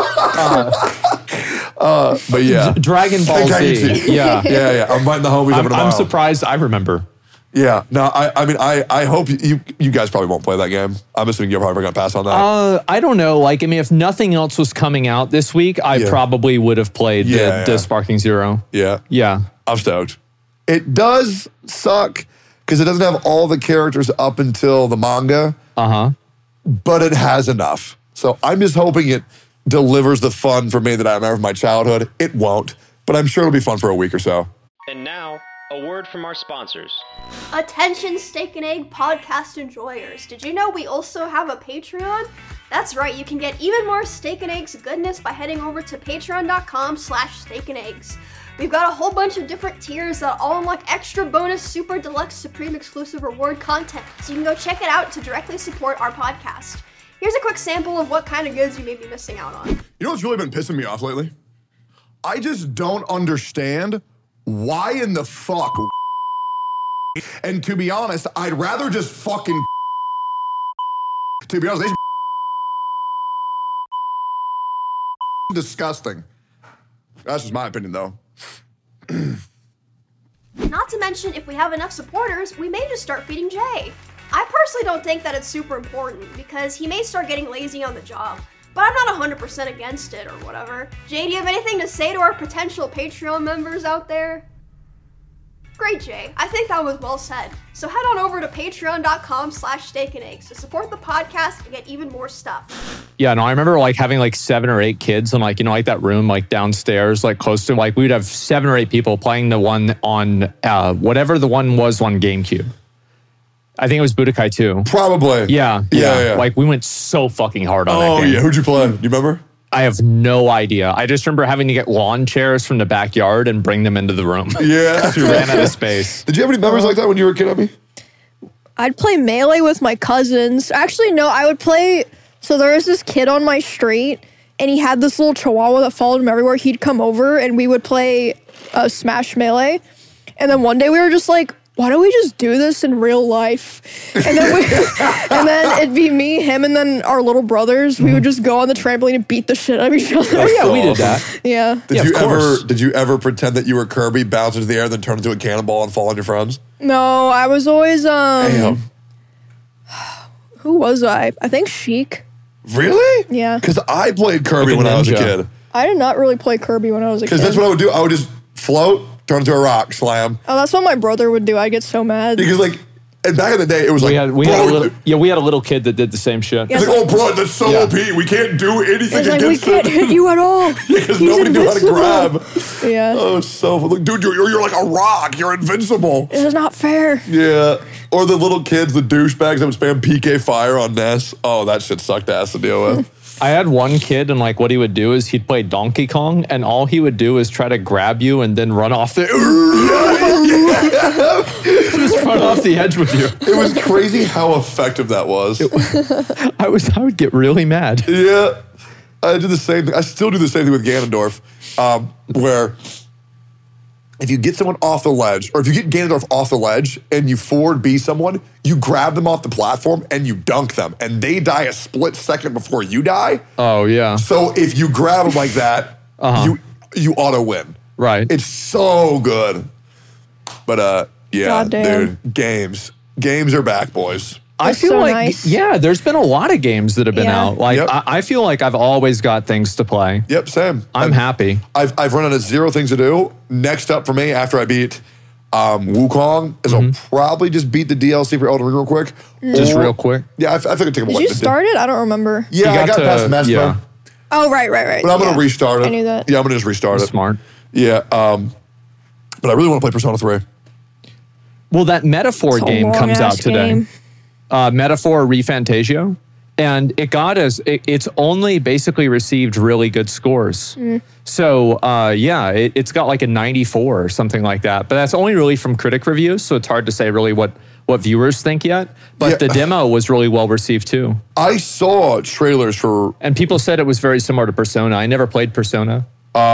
uh, but yeah. Dragon Ball Z. Yeah. Yeah, yeah. I'm inviting the homies over I'm, tomorrow. I'm surprised I remember. Yeah. No, I, I mean, I, I hope you you guys probably won't play that game. I'm assuming you're probably going to pass on that. Uh, I don't know. Like, I mean, if nothing else was coming out this week, I Yeah. probably would have played Yeah, the, yeah. the Sparking Zero. yeah. Yeah. I'm stoked. It does suck because it doesn't have all the characters up until the manga, Uh huh. but it has enough. So I'm just hoping it delivers the fun for me that I remember from my childhood. It won't, but I'm sure it'll be fun for a week or so. And now, a word from our sponsors. Attention Steak and Egg podcast enjoyers. Did you know we also have a Patreon? That's right, you can get even more Steak and Eggs goodness by heading over to patreon.com slash steak and eggs. We've got a whole bunch of different tiers that all unlock extra bonus, super deluxe, supreme exclusive reward content, so you can go check it out to directly support our podcast. Here's a quick sample of what kind of goods you may be missing out on. You know what's really been pissing me off lately? I just don't understand why in the fuck. And to be honest, I'd rather just fucking. To be honest, they disgusting. That's just my opinion, though. Not to mention, if we have enough supporters, we may just start feeding Jay. I personally don't think that it's super important, because he may start getting lazy on the job, but I'm not one hundred percent against it or whatever. Jay, do you have anything to say to our potential Patreon members out there? Great, Jay. I think that was well said. So head on over to patreon.com slash steak and eggs to support the podcast and get even more stuff. Yeah, no, I remember like having like seven or eight kids and like, you know, like that room like downstairs, like close to like, we would have seven or eight people playing the one on uh, whatever the one was on GameCube. I think it was Budokai two. Probably. Yeah, Yeah, yeah. yeah. Like we went so fucking hard on Oh, that game. yeah. Who'd you play? Do you remember? I have no idea. I just remember having to get lawn chairs from the backyard and bring them into the room. Yeah. We ran out of space. Did you have any memories like that when you were a kid, Abby? I'd play Melee with my cousins. Actually, no, I would play... So there was this kid on my street, and he had this little chihuahua that followed him everywhere. He'd come over, and we would play uh, Smash Melee. And then one day we were just like why don't we just do this in real life? And then we, and then it'd be me, him, and then our little brothers. We would just go on the trampoline and beat the shit out of each other. Oh, yeah, so we did awesome. that. Yeah. Did Yeah, you of course. ever? Did you ever pretend that you were Kirby, bounce into the air, then turn into a cannonball and fall on your friends? No, I was always um. Damn. Who was I? I think Sheik. Really? Yeah. Because I played Kirby Like a when I was a ninja. kid. I did not really play Kirby when I was a kid. Because that's what I would do. I would just float, turn into a rock, slam. Oh, that's what my brother would do. I'd get so mad. Because like, and back in the day, it was We like, had we bro, had a little yeah we had a little kid that did the same shit. Yeah. it's like, oh, bro, that's so Yeah. O P. We can't do anything It's like, we against can't it. hit you at all. Because He's nobody knew how to invincible. grab. Yeah. Oh, it's so fun. Like, dude, you're, you're like a rock. You're invincible. This is not fair. Yeah. Or the little kids, the douchebags that would spam P K Fire on Ness. Oh, that shit sucked ass to deal with. I had one kid, and like what he would do is he'd play Donkey Kong, and all he would do is try to grab you and then run off the just run off the edge with you. It was crazy how effective that was. I was I would get really mad. Yeah. I do the same thing. I still do the same thing with Ganondorf, um, where if you get someone off the ledge, or if you get Ganondorf off the ledge and you forward B someone, you grab them off the platform and you dunk them, and they die a split second before you die. Oh yeah, So if you grab them like that, Uh-huh. you you auto win. right. It's so good. But uh, yeah, Goddamn. dude, games, games are back, boys. I That's feel so like nice. yeah, there's been a lot of games that have been Yeah. out. Like Yep. I, I feel like I've always got things to play. Yep, same. I'm I've- happy. I've I've run out of zero things to do. Next up for me, after I beat um, Wukong, is I'll probably just beat the D L C for Elden Ring real quick. Mm-hmm. Just Or- real quick. Yeah, I, I think I'd take a Did you start it? I don't remember. Yeah, You I got got to- past Mesmer, yeah. Oh, right, right, right. but I'm yeah. gonna restart it. I knew that. Yeah, I'm gonna just restart it. Smart. Yeah, um, but I really want to play Persona three. Well, that Metaphor It's a game comes out long-ass today. game. Uh, Metaphor ReFantagio. And it got us, it, it's only basically received really good scores. Mm. So, uh, yeah, it, it's got like a ninety-four or something like that. But that's only really from critic reviews. So it's hard to say really what, what viewers think yet. But Yeah. the demo was really well received too. I saw trailers for. And people said it was very similar to Persona. I never played Persona.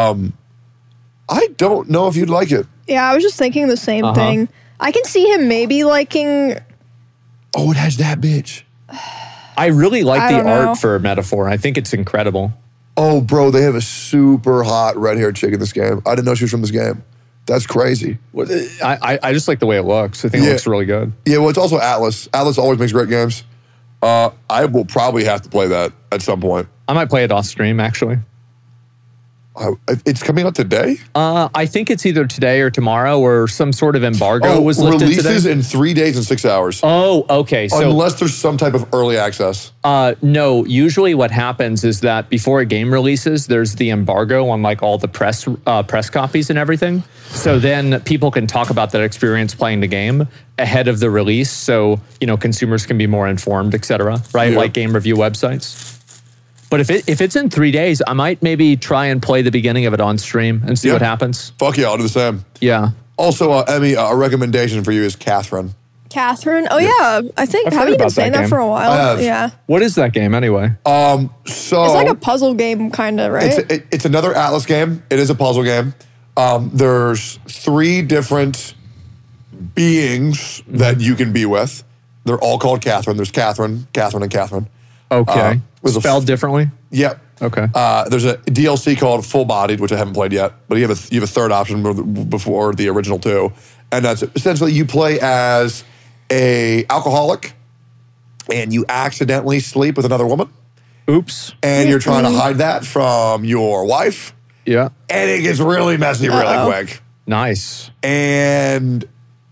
I don't know if you'd like it. Yeah, I was just thinking the same Uh-huh. thing. I can see him maybe liking. Oh, it has that bitch. I really like I the don't know. art for Metaphor. I think it's incredible. Oh, bro, they have a super hot red haired chick in this game. I didn't know she was from this game. That's crazy. What- I, I, I just like the way it looks. I think it Yeah. looks really good. Yeah, well, it's also Atlas. Atlas always makes great games. Uh, I will probably have to play that at some point. I might play it off stream, actually. I, it's coming out today. Uh, I think it's either today or tomorrow, or some sort of embargo oh, was lifted releases today. in three days and six hours. Oh, okay. So, Unless there's some type of early access. uh, no. Usually, what happens is that before a game releases, there's the embargo on like all the press uh, press copies and everything. So then people can talk about that experience playing the game ahead of the release. So you know, consumers can be more informed, et cetera. Right, Yeah. like game review websites. But if it if it's in three days, I might maybe try and play the beginning of it on stream and see Yeah. what happens. Fuck yeah, I'll do the same. Yeah. Also, uh, Emmy, uh, a recommendation for you is Catherine. Catherine. Oh, yeah. I think. I've Have heard you been about saying that that, game. for a while? I have. Yeah. What is that game anyway? Um, so It's like a puzzle game, kind of, right? It's, it, it's another Atlas game. It is a puzzle game. Um, there's three different beings that you can be with. They're all called Catherine. There's Catherine, Catherine, and Catherine. Okay. Uh, with a Spelled f- differently? Yep. Okay. Uh, there's a D L C called Full Bodied, which I haven't played yet, but you have a you have a third option before the original two, and that's essentially you play as a alcoholic, and you accidentally sleep with another woman, Oops. and you're trying to hide that from your wife, Yeah. and it gets really messy really Uh-oh. quick. Nice. And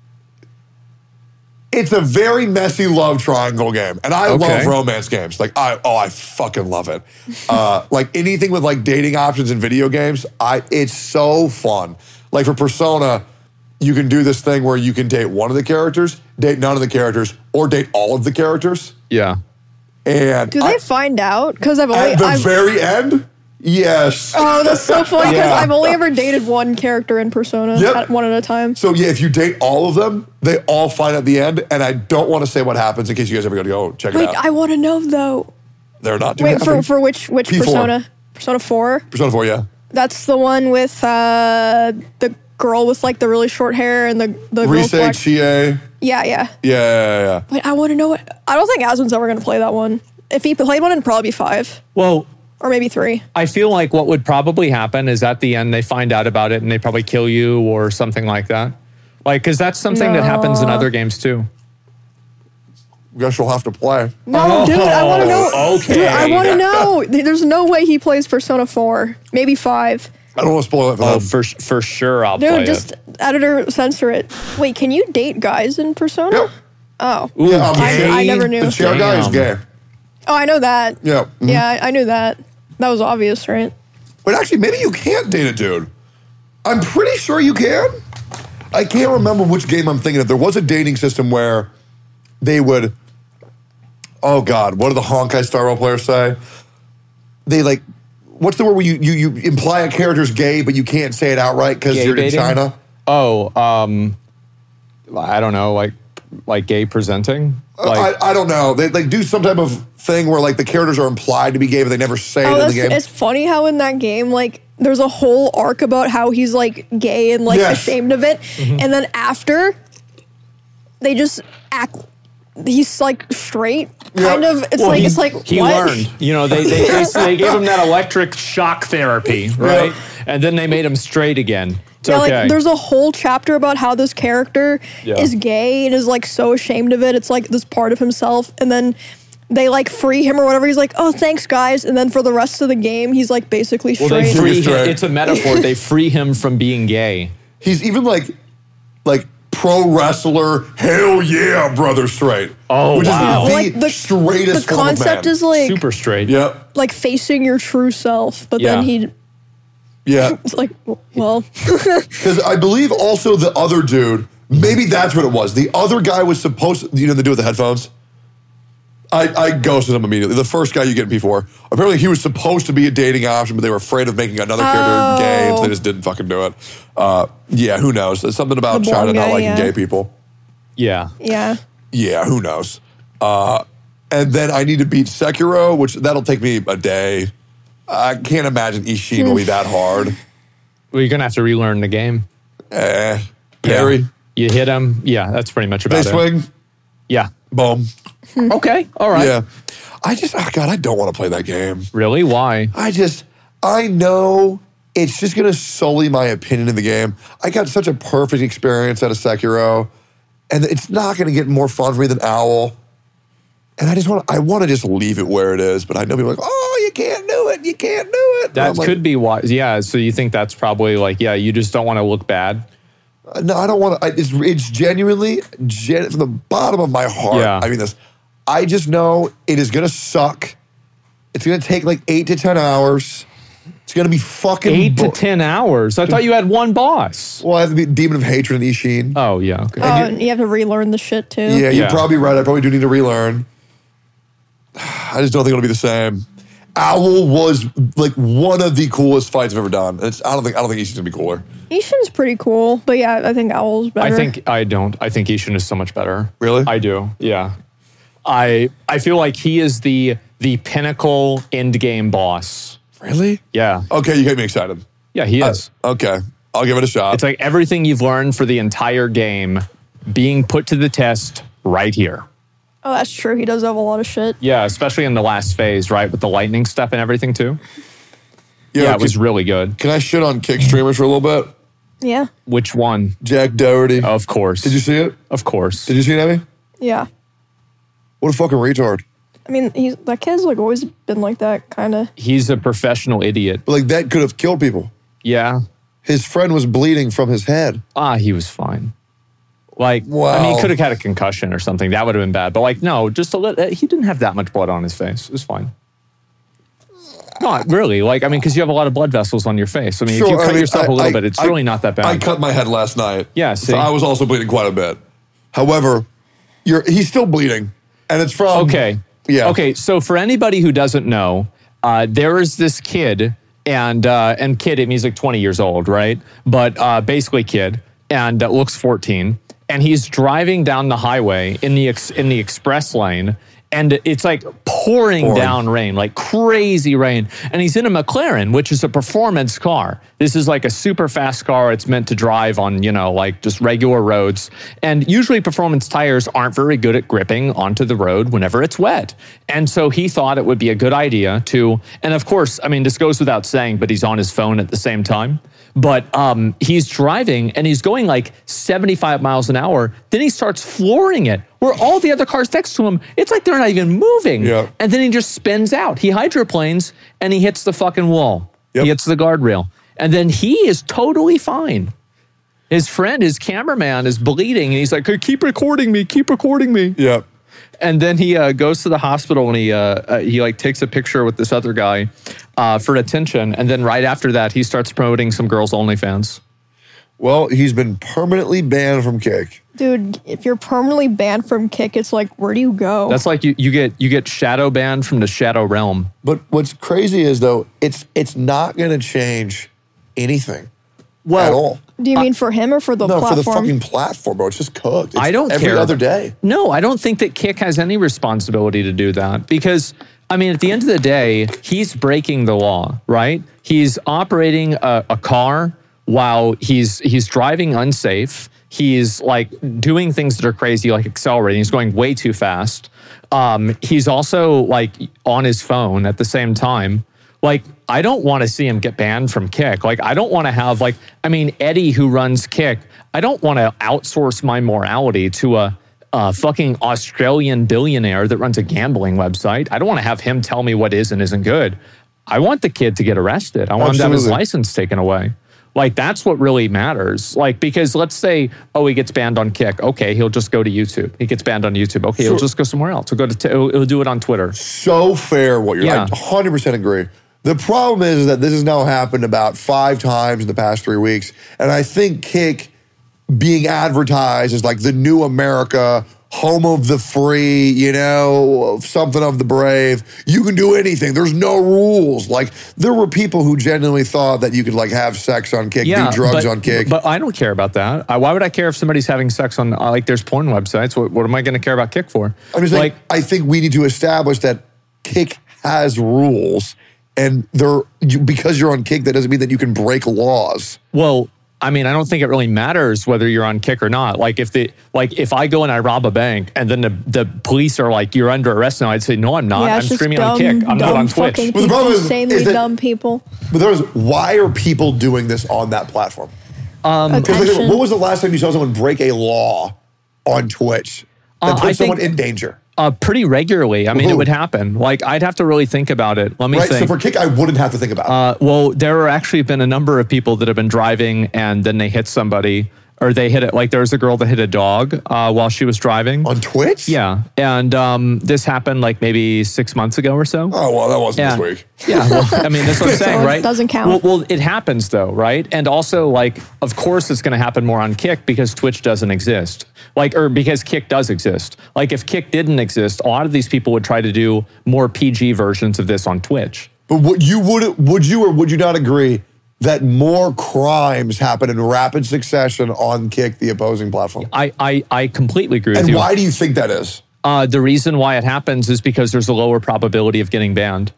it's a very messy love triangle game, and I Okay. love romance games. Like I, oh, I fucking love it. Uh, like anything with like dating options in video games, I it's so fun. Like for Persona, you can do this thing where you can date one of the characters, date none of the characters, or date all of the characters. Yeah. And Do they I- find out? Because I've only. at the I've, very end, yes. oh, that's so funny because Yeah. I've only ever dated one character in Persona, Yep. at, one at a time. So yeah, if you date all of them, they all find at the end, and I don't want to say what happens in case you guys ever go to go check Wait, it out. I want to know though. They're not doing Wait, for, for which which P four. Persona? Persona four. Persona four, yeah. That's the one with uh, the girl with like the really short hair and the the girl with Rise black- Chie. Yeah, Yeah, yeah. yeah, yeah. yeah. Wait, I want to know what. I don't think Asmon's ever going to play that one. If he played one, it'd probably be five Well, or maybe three. I feel like what would probably happen is at the end they find out about it and they probably kill you or something like that. Like, because that's something that happens in No. other games too. Guess you'll have to play. No, dude, I want to know. Oh, okay. Dude, I want to know. There's no way he plays Persona four, maybe five. I don't want to spoil it for Oh, them. for for sure I'll Dude, play just it. editor censor it. Wait, can you date guys in Persona? Yep. Oh, Yeah, um, I, the- I never knew. The chair guy is Damn. gay. Oh, I know that. Yeah. mhm. Yeah, I, I knew that. That was obvious, right? But actually, maybe you can't date a dude. I'm pretty sure you can. I can't remember which game I'm thinking of. There was a dating system where they would. Oh God, what do the Honkai Star Rail players say? They like, what's the word where you you, you imply a character's gay, but you can't say it outright because Gay you're baiting? in China? Oh, um, I don't know, like like gay presenting. Like, I, I don't know. They like do some type of thing where like the characters are implied to be gay, but they never say Oh, it in that's, the game. it's funny how in that game, like, there's a whole arc about how he's like gay and like Yes. ashamed of it, Mm-hmm. and then after, they just act. He's like straight, Yeah. kind of. It's well, like he, it's like he what? learned. You know, they they, they they gave him that electric shock therapy, right? And then they made him straight again. It's Yeah, okay. like there's a whole chapter about how this character Yeah. is gay and is like so ashamed of it. It's like this part of himself, and then they like free him or whatever. He's like, "Oh, thanks, guys," and then for the rest of the game, he's like basically well, straight. they free him. Straight. It's a metaphor. They free him from being gay. He's even like, like pro wrestler. Hell yeah, brother, straight. Oh, which wow. is the, Like, the- straightest the form of concept man. is like Super straight. Yep. like facing your true self, but then Yeah. he Yeah. it's like, well, Because I believe also the other dude, maybe that's what it was. The other guy was supposed to, you know, the dude with the headphones. I, I ghosted him immediately. The first guy you get in P four. Apparently he was supposed to be a dating option, but they were afraid of making another character gay, and so they just didn't fucking do it. Uh, yeah, who knows? There's something about The China blonde not guy, liking yeah. gay people. Yeah. yeah. Yeah, who knows? Uh, and then I need to beat Sekiro, which that'll take me a day. I can't imagine Ishin will be that hard. Well, you're gonna have to relearn the game. Eh, parry, Yeah. You hit him. Yeah, that's pretty much they about it. swing, Yeah. boom. Okay. All right. Yeah. I just, oh God, I don't want to play that game. Really? Why? I just, I know it's just going to sully my opinion of the game. I got such a perfect experience out of Sekiro, and it's not going to get more fun for me than Owl. And I just want to, I want to just leave it where it is, but I know people are like, oh, you can't do it, you can't do it. And That I'm like, could be why. Yeah. So you think that's probably like, yeah, you just don't want to look bad. No, I don't want to. It's, it's genuinely, gen, from the bottom of my heart. Yeah. I mean this. I just know it is going to suck. It's going to take like eight to ten hours. It's going to be fucking Eight to bo- ten hours. I thought you had one boss. Well, I have to be Demon of Hatred and Ishin. Oh yeah. Okay. Oh, and you have to relearn the shit too. yeah, you're Yeah. probably right. I probably do need to relearn. I just don't think it'll be the same. Owl was like one of the coolest fights I've ever done. It's, I don't think I don't think Ishin's gonna be cooler. Ishin's pretty cool, but yeah, I think Owl's better. I think I don't. I think Ishin is so much better. Really? I do. Yeah. I I feel like he is the the pinnacle end game boss. Really? Yeah. Okay, you get me excited. Yeah, he is. Uh, okay, I'll give it a shot. It's like everything you've learned for the entire game being put to the test right here. Oh, that's true. He does have a lot of shit. Yeah, especially in the last phase, right? With the lightning stuff and everything too. You Yeah, know, it was can, really good. can I shit on kick streamers for a little bit? Yeah. Which one? Jack Doherty. Of course. Did you see it? Of course. Did you see it, Abby? Yeah. What a fucking retard. I mean, he's that kid's like always been like that, kind of. He's a professional idiot. But like that could have killed people. Yeah. His friend was bleeding from his head. Ah, he was fine. Like, I Wow. mean, he could have had a concussion or something. That would have been bad. But like, no, just a little. He didn't have that much blood on his face. It was fine. Not really. Like, I mean, because you have a lot of blood vessels on your face. I mean, if you cover I- yourself I- a little I- bit, it's I- really not that bad. I cut my head last night. Yeah, see? So I was also bleeding quite a bit. However, you're he's still bleeding. And it's from Okay. Yeah. Okay. So for anybody who doesn't know, uh, there is this kid, and uh, and kid, it means like twenty years old, right? But uh, basically kid, and uh, looks fourteen, and he's driving down the highway in the ex- in the express lane, And it's like pouring, Pouring. down rain, like crazy rain. And he's in a McLaren, which is a performance car. This is like a super fast car. It's meant to drive on, you know, like just regular roads. And usually performance tires aren't very good at gripping onto the road whenever it's wet. And so he thought it would be a good idea to, and of course, I mean, this goes without saying, but he's on his phone at the same time. But um, he's driving and he's going like seventy-five miles an hour. Then he starts flooring it where all the other cars next to him, it's like they're not even moving. Yeah. And then he just spins out. He hydroplanes and he hits the fucking wall. Yep. He hits the guardrail. And then he is totally fine. His friend, his cameraman is bleeding. And he's like, hey, keep recording me, keep recording me. Yep. And then he uh, goes to the hospital and he uh, uh, he like takes a picture with this other guy uh, for attention. And then right after that, he starts promoting some girls' OnlyFans. Well, he's been permanently banned from Kick. Dude, if you're permanently banned from Kick, it's like, where do you go? That's like you you get you get shadow banned from the shadow realm. But what's crazy is though, it's it's not going to change anything Well, at all. do you mean for him or for the No, platform? for the fucking platform, bro. It's just cooked. It's I don't every care. other day. No, I don't think that Kick has any responsibility to do that because, I mean, at the end of the day, he's breaking the law, right? He's operating a, a car while he's he's driving unsafe. He's like doing things that are crazy, like accelerating. He's going way too fast. Um, he's also like on his phone at the same time. Like, I don't want to see him get banned from Kick. Like, I don't want to have like, I mean, Eddie who runs Kick, I don't want to outsource my morality to a, a fucking Australian billionaire that runs a gambling website. I don't want to have him tell me what is and isn't good. I want the kid to get arrested. I want him to have his Absolutely. license taken away. Like, that's what really matters. Like, because let's say, oh, he gets banned on Kick. Okay, he'll just go to YouTube. He gets banned on YouTube. Okay, he'll Sure. just go somewhere else. He'll go to, t- he'll, he'll do it on Twitter. So fair what you're Yeah. I one hundred percent agree. The problem is that this has now happened about five times in the past three weeks. And I think Kick being advertised as like the new America, home of the free, you know, something of the brave. You can do anything. There's no rules. Like there were people who genuinely thought that you could like have sex on Kick, do drugs but, on Kick. But I don't care about that. Uh, why would I care if somebody's having sex on, uh, like, there's porn websites? What, what am I going to care about Kick for? I'm just saying, like, I think we need to establish that Kick has rules. And they're, you, because you're on Kick, that doesn't mean that you can break laws. well, I mean, I don't think it really matters whether you're on Kick or not. Like, if the, like, if I go and I rob a bank and then the, the police are like, you're under arrest now, I'd say, no, I'm not. yeah, I'm it's just streaming dumb, on Kick. I'm not dumb on Twitch. fucking Well, the people, problem is- insanely is that- dumb people. But there's, why are people doing this on that platform? Um, Because like, Attention. what was the last time you saw someone break a law on Twitch that Uh, put I someone think- in danger? Uh, pretty regularly. I mean, Who? it would happen. Like, I'd have to really think about it. Let me Right? think. So for Kick, I wouldn't have to think about it. Uh, well, there are actually been a number of people that have been driving and then they hit somebody, or they hit it. Like, there was a girl that hit a dog uh, while she was driving. on Twitch? Yeah, and um, this happened like maybe six months ago or so. Oh, well, that wasn't Yeah. this week. Yeah, well, I mean, that's what I'm saying, So it right? doesn't count. Well, well, it happens though, right? And also, like, of course, it's going to happen more on Kick because Twitch doesn't exist. Like, or because Kick does exist. Like, if Kick didn't exist, a lot of these people would try to do more P G versions of this on Twitch. But what you would would you or would you not agree that more crimes happen in rapid succession on Kick, the opposing platform? I I, I completely agree with And you. why do you think that is? Uh, the reason why it happens is because there's a lower probability of getting banned.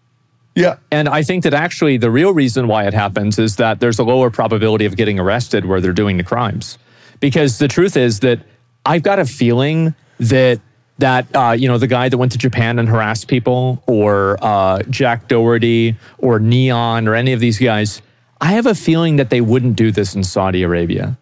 Yeah. And I think that actually the real reason why it happens is that there's a lower probability of getting arrested where they're doing the crimes. Because the truth is that I've got a feeling that that uh, you know, the guy that went to Japan and harassed people, or uh, Jack Doherty or Neon or any of these guys, I have a feeling that they wouldn't do this in Saudi Arabia.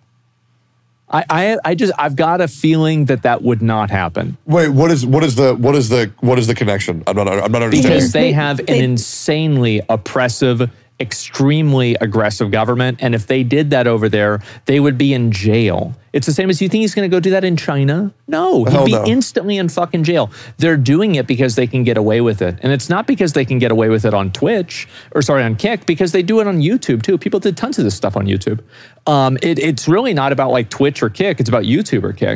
I, I, I just I've got a feeling that that would not happen. Wait, what is what is the what is the what is the connection? I'm not I'm not understanding. Because they They- have an they- insanely oppressive, extremely aggressive government. And if they did that over there, they would be in jail. It's the same as, you think he's going to go do that in China? No, he'd Hell be no. instantly in fucking jail. They're doing it because they can get away with it. And it's not because they can get away with it on Twitch, or sorry, on Kick, because they do it on YouTube too. People did tons of this stuff on YouTube. Um, it, it's really not about like Twitch or Kick. It's about YouTube or Kick.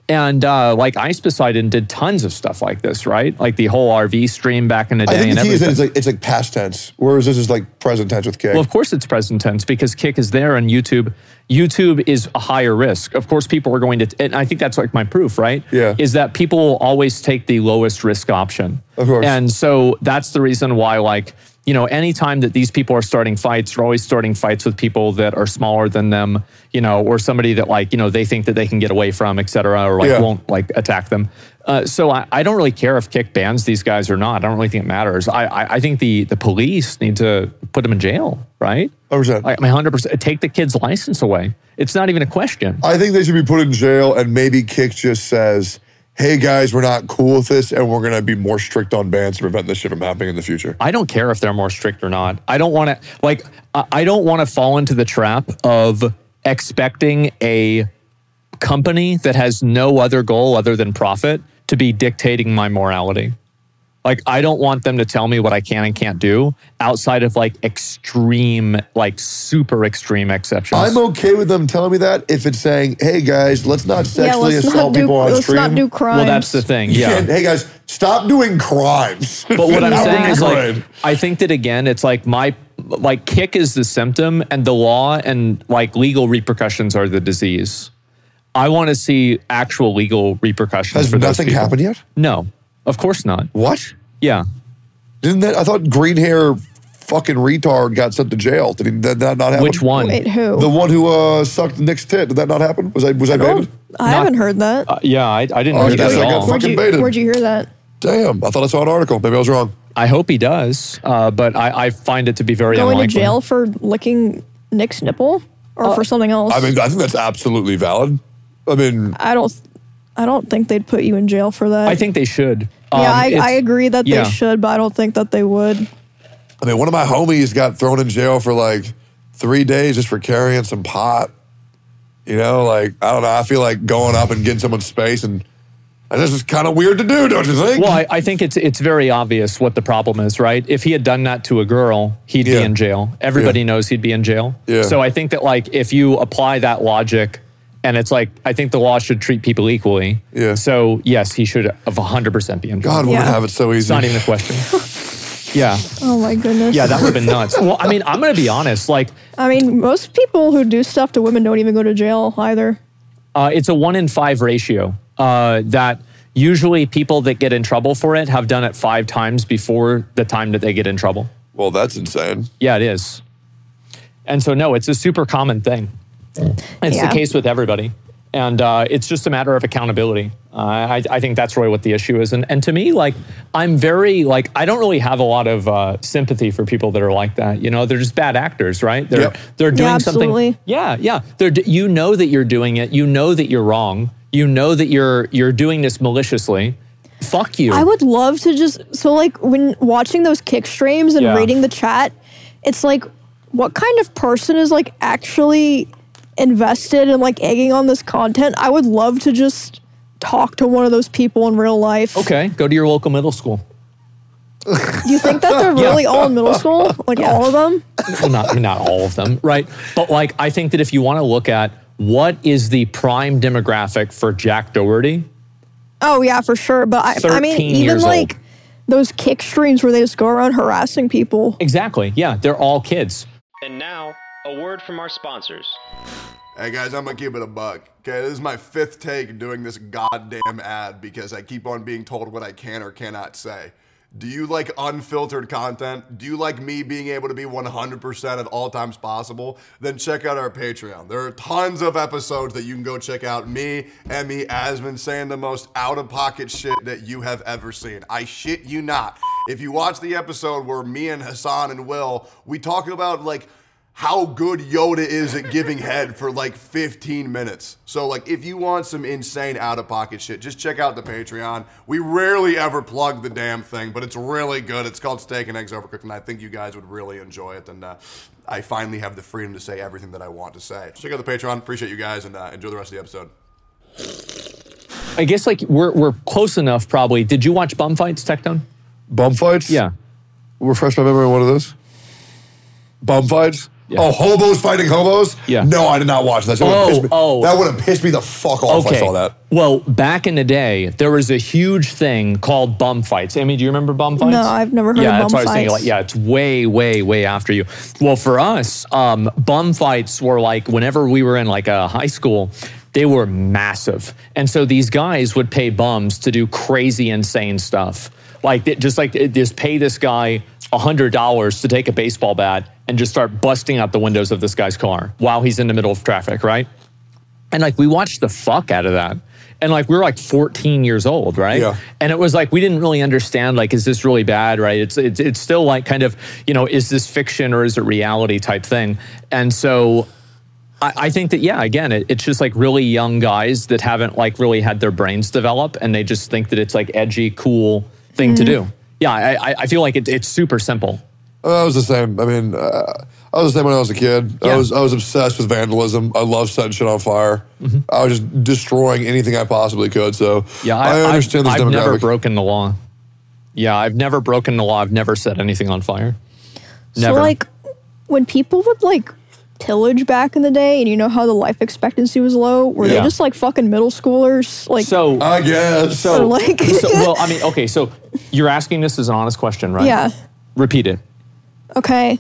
And uh, like Ice Poseidon did tons of stuff like this, right? Like the whole R V stream back in the day I think and the key is that everything. it's like, it's like past tense, whereas this is like present tense with Kick. Well, of course it's present tense because Kick is there and YouTube. YouTube is a higher risk. Of course, people are going to, and I think that's like my proof, right? Yeah. Is that people will always take the lowest risk option. Of course. And so that's the reason why, like, you know, anytime that these people are starting fights, they're always starting fights with people that are smaller than them, you know, or somebody that like, you know, they think that they can get away from, et cetera, or like Yeah. won't like attack them. Uh, so I, I don't really care if Kick bans these guys or not. I don't really think it matters. I I, I think the the police need to put them in jail, right? one hundred percent. Like, I mean, one hundred percent. Take the kid's license away. It's not even a question. I think they should be put in jail, and maybe Kick just says, hey guys, we're not cool with this, and we're going to be more strict on bans to prevent this shit from happening in the future. I don't care if they're more strict or not. I don't want to, like, I I don't want to fall into the trap of expecting a company that has no other goal other than profit to be dictating my morality. Like, I don't want them to tell me what I can and can't do outside of like extreme, like super extreme exceptions. I'm okay with them telling me that if it's saying, hey guys, let's not Yeah, sexually let's assault not do people on let's stream. not do crimes. well, that's the thing. You Yeah. can't- hey guys, stop doing crimes. But what I'm That would saying be is great. like, I think that again, it's like my, like Kick is the symptom and the law and like legal repercussions are the disease. I want to see actual legal repercussions Has for those nothing people. happened yet? No, of course not. What? Yeah. Didn't that? I thought green hair fucking retard got sent to jail. Did, he, did that not happen? Which one? Wait, who? The one who uh, sucked Nick's tit. Did that not happen? Was I was I I, don't- baited? I Not- haven't heard that. Uh, yeah, I, I didn't Oh, hear you that guys at got all. fucking where'd, you, baited. where'd you hear that? Damn, I thought I saw an article. Maybe I was wrong. I hope he does, uh, but I, I find it to be very Going unlikely. to jail for licking Nick's nipple or for something else? I mean, I think that's absolutely valid. I mean, I don't. I don't think they'd put you in jail for that. I think they should. Yeah, Um, I, it's- I agree that yeah. they should, but I don't think that they would. I mean, one of my homies got thrown in jail for like three days just for carrying some pot. You know, like I don't know. I feel like going up and getting someone's space, and, and this is kind of weird to do, don't you think? Well, I, I think it's it's very obvious what the problem is, right? If he had done that to a girl, he'd Yeah. be in jail. Everybody Yeah. knows he'd be in jail. Yeah. So I think that like if you apply that logic, and it's like I think the law should treat people equally. Yeah. So yes, he should of one hundred percent be in jail. God, women Yeah. have it so easy. It's not even a question. Yeah. Oh my goodness. Yeah, that would have been nuts. Well, I mean, I'm going to be honest. Like, I mean, most people who do stuff to women don't even go to jail either. uh, it's a one in five ratio uh, that usually people that get in trouble for it have done it five times before the time that they get in trouble. Well, that's insane. Yeah, it is. And so, no, it's a super common thing. It's Yeah. the case with everybody. And uh, it's just a matter of accountability. Uh, I, I think that's really what the issue is. And, and to me, like, I'm very, like, I don't really have a lot of uh, sympathy for people that are like that. You know, they're just bad actors, right? They're, Yep. they're doing Yeah, absolutely. something. Yeah, yeah. They're, d- you know that you're doing it. You know that you're wrong. You know that you're you're doing this maliciously. Fuck you. I would love to just so like when watching those Kick streams and Yeah. reading the chat, it's like what kind of person is like actually invested in like egging on this content? I would love to just talk to one of those people in real life. Okay, go to your local middle school. Do you think that they're Yeah. really all in middle school? Like all of them? Well, not, I mean, not all of them, right? But like, I think that if you want to look at what is the prime demographic for Jack Doherty, Oh yeah, for sure. But I, I mean, thirteen even years like old. those Kick streams where they just go around harassing people. exactly, yeah, they're all kids. And now, a word from our sponsors. Hey guys, I'm gonna keep it a buck. Okay, this is my fifth take doing this goddamn ad because I keep on being told what I can or cannot say. Do you like unfiltered content? Do you like me being able to be one hundred percent at all times possible? Then check out our Patreon. There are tons of episodes that you can go check out. Me, Emmy, Asmund saying the most out-of-pocket shit that you have ever seen. I shit you not. If you watch the episode where me and Hassan and Will, we talk about like how good Yoda is at giving head for like fifteen minutes. So like if you want some insane out-of-pocket shit, just check out the Patreon. We rarely ever plug the damn thing, but it's really good. It's called Steak and Eggs Overcooked, and I think you guys would really enjoy it. And uh, I finally have the freedom to say everything that I want to say. Check out the Patreon. Appreciate you guys, and uh, enjoy the rest of the episode. I guess like we're we're close enough. Probably. Did you watch Bum Fights, Tectone? Bum fights? Yeah. Refresh my memory on one of those. Bum fights? Yeah. Oh, hobos fighting hobos? Yeah. No, I did not watch that. That Oh, would've pissed me- oh. That would have pissed me the fuck off if I saw that. Well, back in the day, there was a huge thing called bum fights. Amy, do you remember bum fights? No, I've never heard yeah, of that's bum what I was thinking. fights. Like, yeah, it's way, way, way after you. Well, for us, um, bum fights were like whenever we were in like a high school, they were massive. And so these guys would pay bums to do crazy, insane stuff. Like they- just like just pay this guy one hundred dollars to take a baseball bat and just start busting out the windows of this guy's car while he's in the middle of traffic, right? And like we watched the fuck out of that. And like we were like fourteen years old, right? Yeah. And it was like we didn't really understand like, is this really bad, right? It's it's it's still like kind of, you know, is this fiction or is it reality type thing? And so I, I think that, yeah, again, it, it's just like really young guys that haven't like really had their brains develop and they just think that it's like edgy, cool thing to do. Yeah, I, I- I feel like it, it's super simple. Uh, I was the same. I mean, uh, I was the same when I was a kid. I Yeah. was I was obsessed with vandalism. I love setting shit on fire. I was just destroying anything I possibly could. So Yeah, I, I, understand I've, this I've demographic. never broken the law. Yeah, I've never broken the law. I've never set anything on fire. Never. So like when people would like pillage back in the day, and you know how the life expectancy was low, were Yeah. they just like fucking middle schoolers? Like so, I guess. or so, like so, well, I mean, okay, so you're asking this as an honest question, right? yeah. Repeat it. Okay.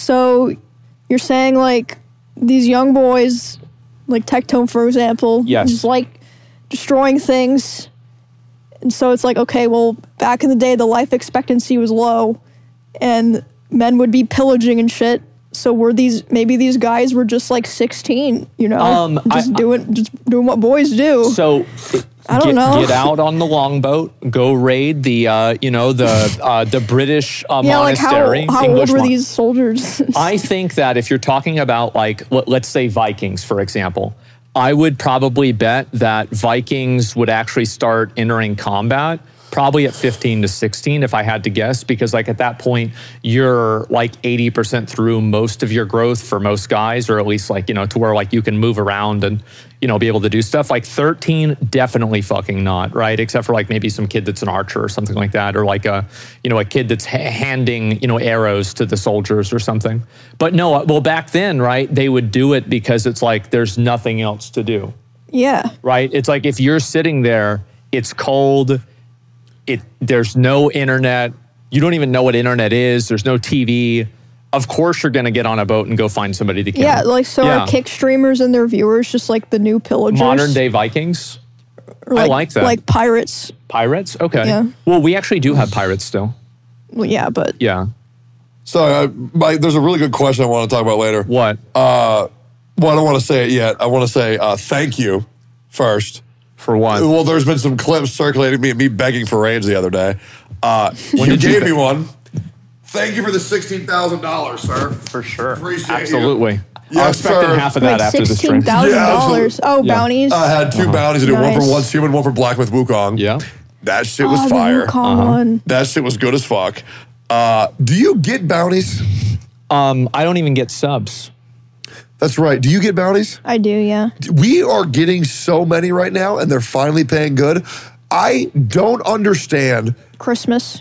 So you're saying like these young boys, like Tectone for example, Yes. just like destroying things. And so it's like, okay, well, back in the day the life expectancy was low and men would be pillaging and shit. So were these maybe these guys were just like sixteen, you know? Um, just I- doing just doing what boys do. So I don't get, know. get out on the longboat, go raid the, uh, you know, the uh, the British uh, yeah, like how, monastery. how English old were mon- these soldiers? I think that if you're talking about like, let- let's say Vikings, for example, I would probably bet that Vikings would actually start entering combat probably at fifteen to sixteen, if I had to guess, because like at that point, you're like eighty percent through most of your growth for most guys, or at least like, you know, to where like you can move around and, you know, be able to do stuff. Like thirteen, definitely fucking not, right? Except for like maybe some kid that's an archer or something like that, or like a, you know, a kid that's ha- handing, you know, arrows to the soldiers or something. But no, well, back then, right, they would do it because it's like there's nothing else to do, yeah. right? It's like if you're sitting there, it's cold, it there's no internet, you don't even know what internet is, there's no T V. Of course you're gonna get on a boat and go find somebody to kill. Yeah, like so Yeah. are kick streamers and their viewers just like the new pillagers? Modern day Vikings, Or I like that. Like pirates. pirates. Okay. Yeah. Well, we actually do have pirates still. Well, yeah, but Yeah. So uh, Mike, there's a really good question I want to talk about later. What? Uh, well, I don't want to say it yet. I want to say uh, thank you first. For what? Well, there's been some clips circulating me me begging for raids the other day. Uh, when you did you gave be- me one, thank you for the sixteen thousand dollars, sir. For sure. Appreciate Absolutely. you. I'm Yes, expecting sir. half of that like after the sixteen stream. thousand Yeah, dollars. absolutely. Oh, Yeah. bounties. I had two bounties to do, one for Nice. Once Human, one for Black Myth Wukong. Yeah. That shit was oh, fire. The Wukong one. That shit was good as fuck. Uh, do you get bounties? Um, I don't even get subs. That's right. Do you get bounties? I do, yeah. We are getting so many right now, and they're finally paying good. I don't understand. Christmas.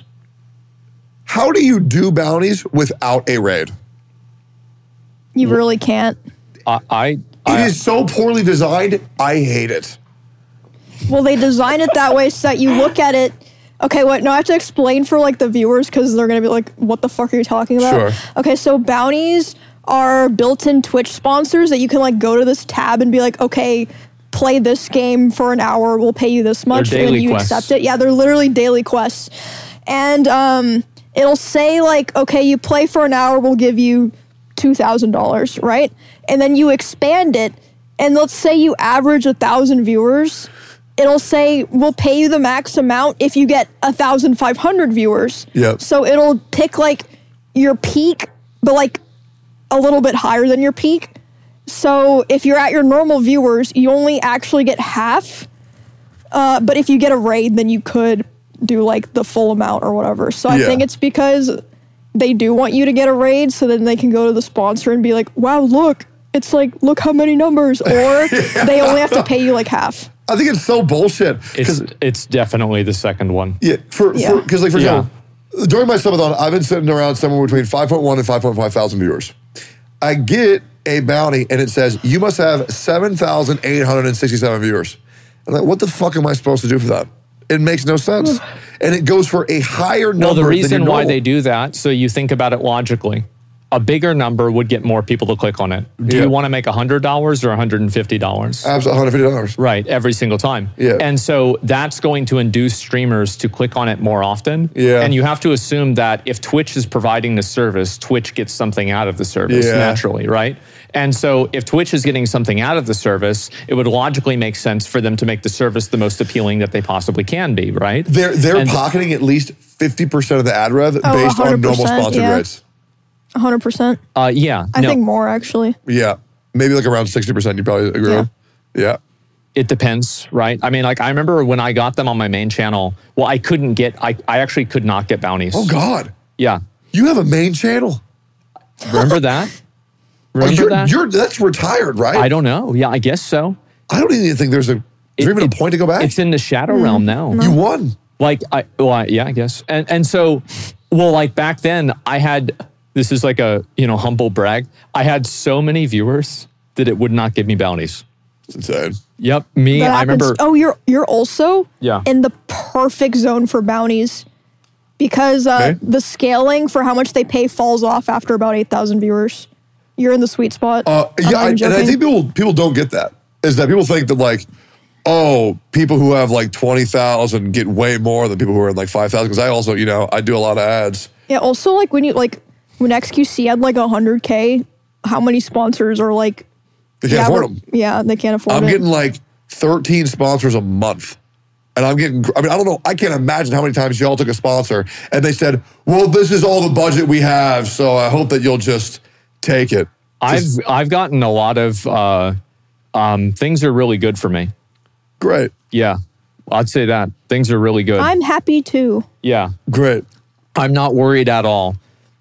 How do you do bounties without a raid? You really can't. I, I, It I is so poorly designed. I hate it. Well, they design it that way so that you look at it. Okay, what? No, I have to explain for like the viewers because they're gonna be like, "What the fuck are you talking about?" Sure. Okay, so bounties are built-in Twitch sponsors that you can like go to this tab and be like, "Okay, play this game for an hour. We'll pay you this much," and daily you quests. accept it. Yeah, they're literally daily quests, and um, it'll say like, "Okay, you play for an hour. We'll give you two thousand dollars," right? And then you expand it, and let's say you average a thousand viewers. It'll say, we'll pay you the max amount if you get one thousand five hundred viewers. Yep. So it'll pick like your peak, but like a little bit higher than your peak. So if you're at your normal viewers, you only actually get half. Uh, but if you get a raid, then you could do like the full amount or whatever. So I Yeah. think it's because they do want you to get a raid so then they can go to the sponsor and be like, wow, look, it's like, look how many numbers. Or they only have to pay you like half. I think it's so bullshit. it's 'Cause- it's definitely the second one. Yeah, for Yeah. because like for Yeah. example, during my subathon, I've been sitting around somewhere between five point one and five point five thousand viewers. I get a bounty and it says, you must have seven thousand eight hundred sixty-seven viewers. I'm like, what the fuck am I supposed to do for that? It makes no sense. And it goes for a higher number. Well, the reason than your why normal. they do that, so you think about it logically, a bigger number would get more people to click on it. Do Yeah. you want to make one hundred dollars or one hundred fifty dollars? Absolutely, one hundred fifty dollars. Right, every single time. Yeah. And so that's going to induce streamers to click on it more often. Yeah. And you have to assume that if Twitch is providing the service, Twitch gets something out of the service Yeah. naturally, right? And so if Twitch is getting something out of the service, it would logically make sense for them to make the service the most appealing that they possibly can be, right? They're, they're And- pocketing at least fifty percent of the ad rev Oh, based on normal one hundred percent, sponsored yeah. rates. one hundred percent. Uh, yeah. I no. think more, actually. Yeah. Maybe like around sixty percent you probably agree Yeah. with. Yeah. It depends, right? I mean, like I remember when I got them on my main channel, well, I couldn't get, I, I actually could not get bounties. Oh, God. Yeah. You have a main channel. Remember that? Oh, Remember you're, that? you're, that's retired, right? I don't know. Yeah, I guess so. I don't even think there's a, is there It- even it- a point to go back? It's in the shadow realm now. you won. Like, I, well, I, yeah, I guess. And and so, well, like back then, I had, this is like a, you know, humble brag. I had so many viewers that it would not give me bounties. It's insane. Yep. Me, That I happens- remember. Oh, you're you're also Yeah. in the perfect zone for bounties because uh, Okay. the scaling for how much they pay falls off after about eight thousand viewers. You're in the sweet spot. Uh, I'm yeah, not I, even and I joking. think people people don't get that. Is that people think that like, oh, people who have like twenty thousand get way more than people who are in like five thousand. Because I also, you know, I do a lot of ads. Yeah. Also, like when you like when X Q C had like one hundred K, how many sponsors are like? They can't yeah, afford but- them. Yeah, they can't afford I'm it. getting like thirteen sponsors a month. And I'm getting, I mean, I don't know, I can't imagine how many times y'all took a sponsor and they said, well, this is all the budget we have, so I hope that you'll just take it. I've Just- I've gotten a lot of uh, um, things are really good for me. Great, Yeah, I'd say that things are really good. I'm happy too. yeah, great. I'm not worried at all.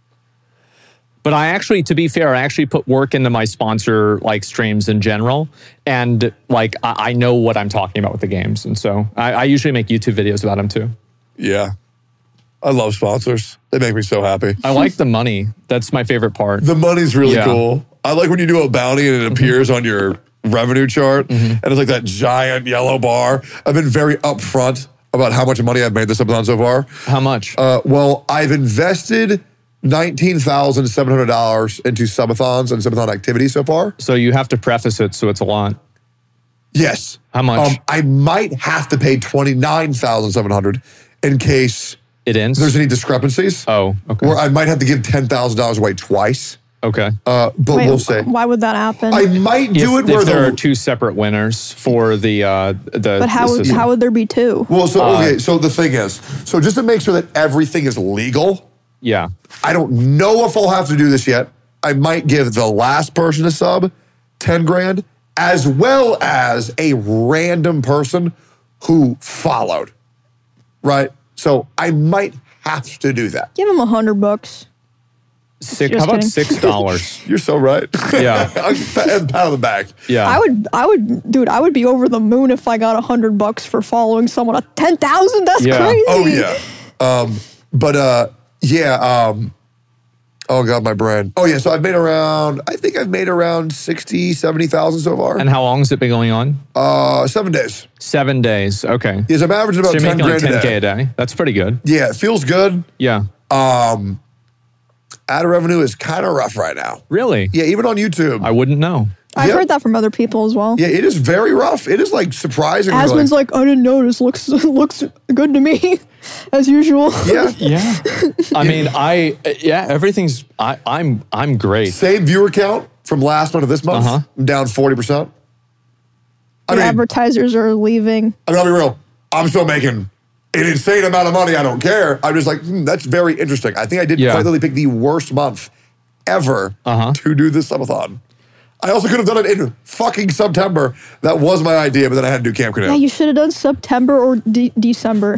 But I actually, to be fair, I actually put work into my sponsor like streams in general, and like I, I know what I'm talking about with the games, and so I, I usually make YouTube videos about them too. Yeah. I love sponsors. They make me so happy. I like the money. That's my favorite part. The money's really Yeah. cool. I like when you do a bounty and it appears on your revenue chart and it's like that giant yellow bar. I've been very upfront about how much money I've made this subathon so far. How much? Uh, well, I've invested nineteen thousand seven hundred dollars into subathons and subathon activities so far. So you have to preface it, so it's a lot. Yes. How much? Um, I might have to pay twenty-nine thousand seven hundred dollars in case It ends. there's any discrepancies. oh, okay. Or I might have to give ten thousand dollars away twice. okay. Uh, but Wait, we'll see. why would that happen? I might do if, it where if there the are two separate winners for the uh, the. but how the would system. how would there be two? well, so Uh, okay. So the thing is, so just to make sure that everything is legal, Yeah. I don't know if I'll have to do this yet. I might give the last person a sub ten grand, as well as a random person who followed. Right. So I might have to do that. Give him a hundred bucks. Six, Just how about kidding. six dollars? You're so right. Yeah. And pat on the back. Yeah. I would, I would, dude, I would be over the moon if I got a hundred bucks for following someone. A ten thousand? That's Yeah. crazy. Oh yeah. Um, but uh, yeah. Um, oh god, my brain. Oh yeah. So I've made around. I think I've made around sixty, seventy thousand so far. And how long has it been going on? uh, seven days. Seven days. Okay. Yes, I'm averaging about So you're ten making like grand ten a K day. a day. That's pretty good. Yeah, it feels good. Yeah. Um, ad revenue is kind of rough right now. Really? Yeah, even on YouTube. I wouldn't know. I've Yeah. heard that from other people as well. yeah, it is very rough. It is like surprising. Asmon's like, I didn't notice. Looks looks good to me, as usual. yeah. Yeah. I mean, I yeah, everything's I I'm I'm great. Same viewer count from last month to this month. Uh-huh. I'm down forty percent. I The mean, advertisers are leaving. I mean, I'll be real. I'm still making an insane amount of money. I don't care. I'm just like, hmm, that's very interesting. I think I did Yeah. quite literally pick the worst month ever Uh-huh. to do this subathon. I also could have done it in fucking September. That was my idea, but then I had to do Camp Canoe. Yeah, you should have done September or de- December.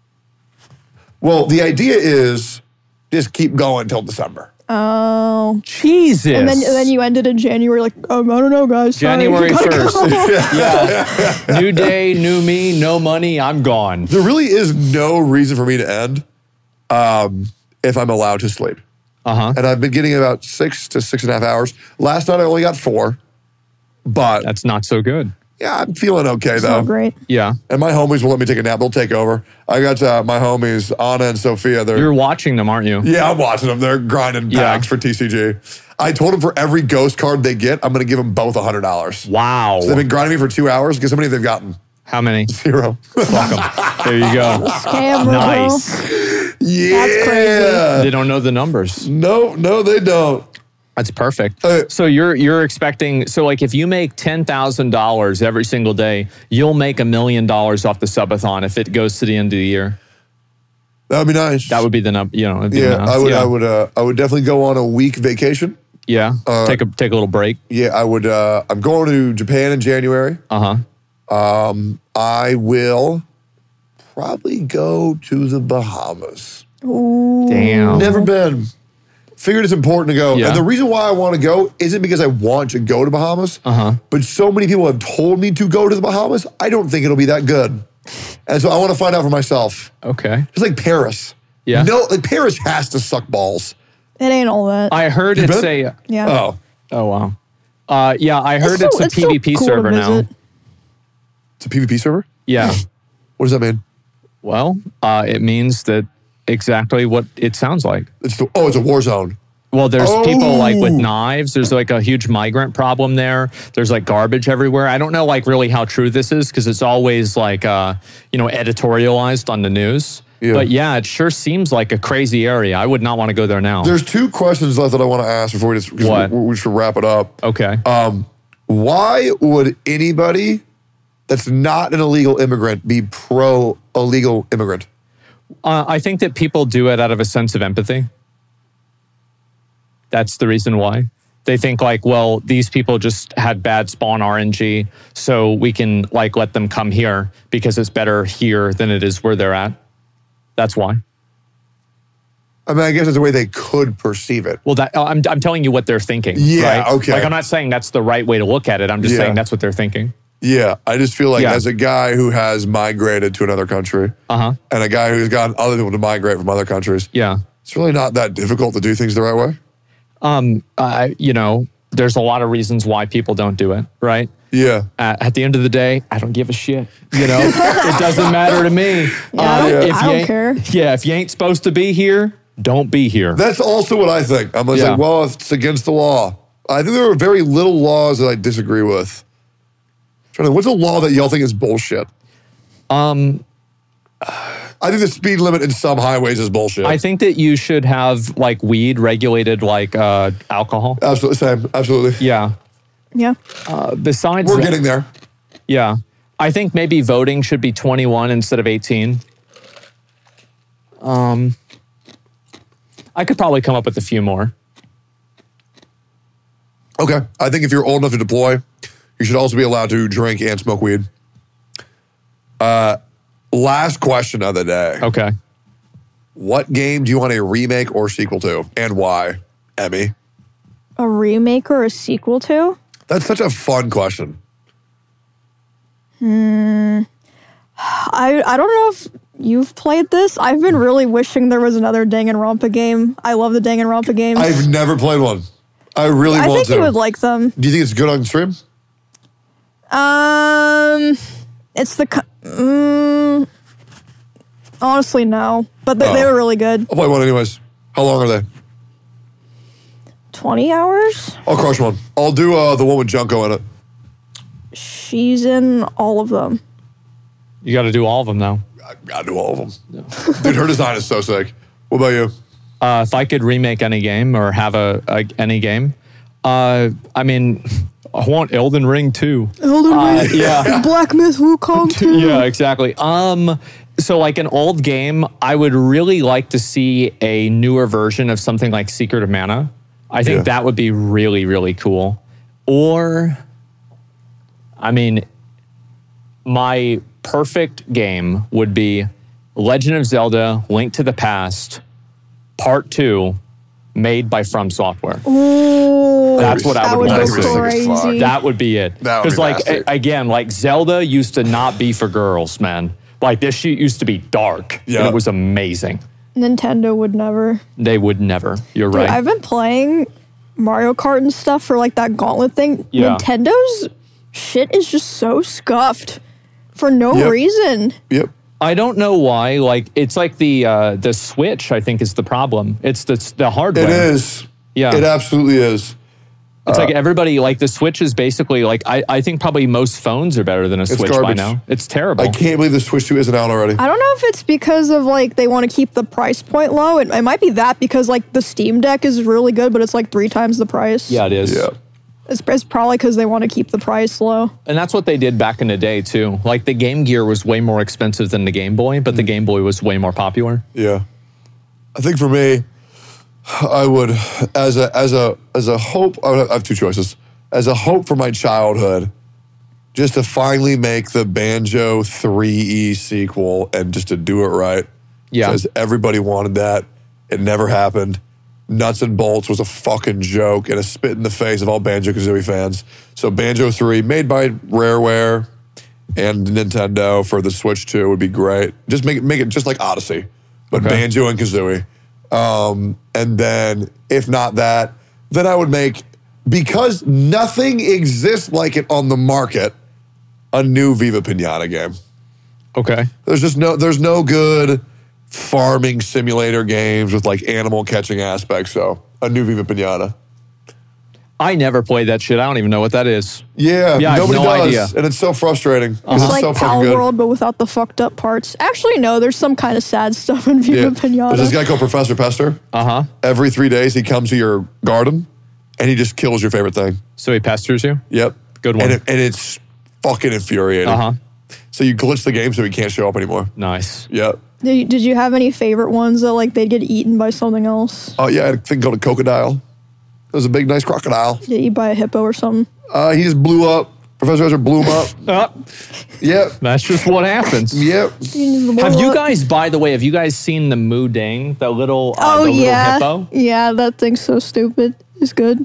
Well, the idea is just keep going till December. Oh, Jesus. and then and then you ended in January. Like, um, I don't know, guys. Sorry. January Gotta first. go. Yeah. New day, new me, no money, I'm gone. There really is no reason for me to end um, if I'm allowed to sleep. Uh-huh. and I've been getting about six to six and a half hours. Last night I only got four, but That's not so good. yeah, I'm feeling okay It's though. not great. Yeah. And my homies will let me take a nap. They'll take over. I got uh, my homies, Anna and Sophia. They're You're watching them, aren't you? yeah, I'm watching them. They're grinding Yeah. packs for T C G. I told them for every ghost card they get, I'm going to give them both one hundred dollars. Wow. So they've been grinding me for two hours. Guess how many they've gotten? How many? Zero. Fuck 'em. There you go. Scam, bro. Nice. Yeah. That's crazy. They don't know the numbers. No, no, they don't. That's perfect. Uh, so you're you're expecting so like if you make ten thousand dollars every single day, you'll make a million dollars off the subathon if it goes to the end of the year. That would be nice. That would be the number. You know. it'd be Yeah, the math. I would. Yeah. I would. Uh, I would definitely go on a week vacation. Yeah. uh, take a take a little break. Yeah, I would. Uh, I'm going to Japan in January. Uh huh. I will probably go to the Bahamas. Damn. Never been. Figured it's important to go. Yeah. And the reason why I want to go isn't because I want to go to Bahamas, Uh-huh. but so many people have told me to go to the Bahamas, I don't think it'll be that good. And so I want to find out for myself. Okay. It's like Paris. Yeah. No, like Paris has to suck balls. It ain't all that. I heard You it's been? a. yeah. Oh, Oh wow. Uh, yeah, I heard it's, so- a it's so PvP cool to server now. visit. it's a PvP server? Yeah. What does that mean? Well, uh, it means that exactly what it sounds like. It's the, oh, it's a war zone. Well, there's Oh. people like with knives. There's like a huge migrant problem there. There's like garbage everywhere. I don't know like really how true this is because it's always like, uh, you know, editorialized on the news. Yeah. But yeah, it sure seems like a crazy area. I would not want to go there now. There's two questions left that I want to ask before we just 'cause What? We, we should wrap it up. okay. Um, why would anybody that's not an illegal immigrant be pro illegal immigrant? Uh, I think that people do it out of a sense of empathy. That's the reason why. They think like, well, these people just had bad spawn R N G, so we can like let them come here because it's better here than it is where they're at. That's why. I mean, I guess it's the way they could perceive it. Well, that I'm, I'm telling you what they're thinking. Yeah, right? okay. Like I'm not saying that's the right way to look at it. I'm just Yeah. saying that's what they're thinking. Yeah, I just feel like Yeah. as a guy who has migrated to another country Uh-huh. and a guy who's gotten other people to migrate from other countries, Yeah. it's really not that difficult to do things the right way. Um. Uh, you know, there's a lot of reasons why people don't do it. Right. Yeah. Uh, at the end of the day, I don't give a shit. You know, it doesn't matter to me. Yeah, I don't- yeah. I you don't ain't- care. Yeah, if you ain't supposed to be here, don't be here. That's also what I think. I'm just Yeah. like, well, it's against the law. I think there are very little laws that I disagree with. I'm trying to, what's a law that y'all think is bullshit? Um, I think the speed limit in some highways is bullshit. I think that you should have like weed regulated like uh, alcohol. Absolutely, same. Absolutely. Yeah. Yeah. Uh, besides, We're that- getting there. Yeah, I think maybe voting should be twenty-one instead of eighteen. Um, I could probably come up with a few more. Okay. I think if you're old enough to deploy, you should also be allowed to drink and smoke weed. Uh, last question of the day. Okay. What game do you want a remake or sequel to, and why, Emmy? A remake or a sequel to? That's such a fun question. I I don't know if you've played this. I've been really wishing there was another Danganronpa game. I love the Danganronpa games. I've never played one. I really I want think to. you would like them. Do you think it's good on stream? Um, it's the co- mm, honestly no, but they, they Oh. were really good. I'll play one anyways. How long are they? Twenty hours. I'll crush one. I'll do uh, the one with Junko in it. She's in all of them. You got to do all of them now. I gotta do all of them. Dude, her design is so sick. What about you? Uh, if I could remake any game or have a, a any game, uh, I mean, I want Elden Ring too. Elden Uh, Ring. yeah. Black Myth Wukong too. Yeah, exactly. Um, so like an old game, I would really like to see a newer version of something like Secret of Mana. I think Yeah. that would be really, really cool. Or, I mean, my perfect game would be Legend of Zelda: Link to the Past, Part Two, made by From Software. Ooh, That's what I that would would want go to see. crazy. That would be it. That would Because be like nasty. a- again, like Zelda used to not be for girls, man. Like this shit used to be dark. Yeah. And it was amazing. Nintendo would never. They would never. You're Dude, right. I've been playing Mario Kart and stuff for like that gauntlet thing. Yeah. Nintendo's shit is just so scuffed for no Yep. reason. Yep. I don't know why. Like, it's like the uh, the Switch, I think, is the problem. It's the, the hardware. It is. Yeah. It absolutely is. It's like everybody, like the Switch is basically like, I, I think probably most phones are better than a Switch by garbage. now. It's terrible. I can't believe the Switch two isn't out already. I don't know if it's because of like they want to keep the price point low. It, it might be that because like the Steam Deck is really good, but it's like three times the price. Yeah, it is. Yeah. It's, it's probably because they want to keep the price low. And that's what they did back in the day, too. Like, the Game Gear was way more expensive than the Game Boy, but the Game Boy was way more popular. Yeah. I think for me, I would, as a as a as a hope, I would have, I have two choices. As a hope for my childhood, just to finally make the Banjo three E sequel and just to do it right. Yeah. Because everybody wanted that. It never happened. Nuts and Bolts was a fucking joke and a spit in the face of all Banjo-Kazooie fans. So Banjo three, made by Rareware and Nintendo for the Switch two would be great. Just make it, make it just like Odyssey, but Okay. Banjo and Kazooie. Um, and then, if not that, then I would make, because nothing exists like it on the market, a new Viva Pinata game. Okay. There's just no, there's no good farming simulator games with like animal catching aspects. So a new Viva Pinata. I never played that shit. I don't even know what that is. Yeah, Yeah, I have nobody no does, idea. and it's so frustrating. 'cause It's like so fucking Pal good. World, but without the fucked up parts. Actually, no, there's some kind of sad stuff in Viva Yeah. Pinata. There's this guy called Professor Pester. Uh huh. Every three days, he comes to your garden, and he just kills your favorite thing. So he pesters you? Yep, Good one. And, it, and it's fucking infuriating. Uh huh. So you glitch the game so he can't show up anymore. Nice. Yep. Did you, did you have any favorite ones that like they'd get eaten by something else? Oh yeah, I had a thing called a crocodile. It was a big, nice crocodile. Get eaten by a hippo or something? Uh, he just blew up. Professor Pester blew him up. Uh, Yep. that's just what happens. Yep. Have you guys, by the way, have you guys seen the Moo Dang, the little, uh, Oh the little yeah, hippo? yeah, that thing's so stupid. It's good.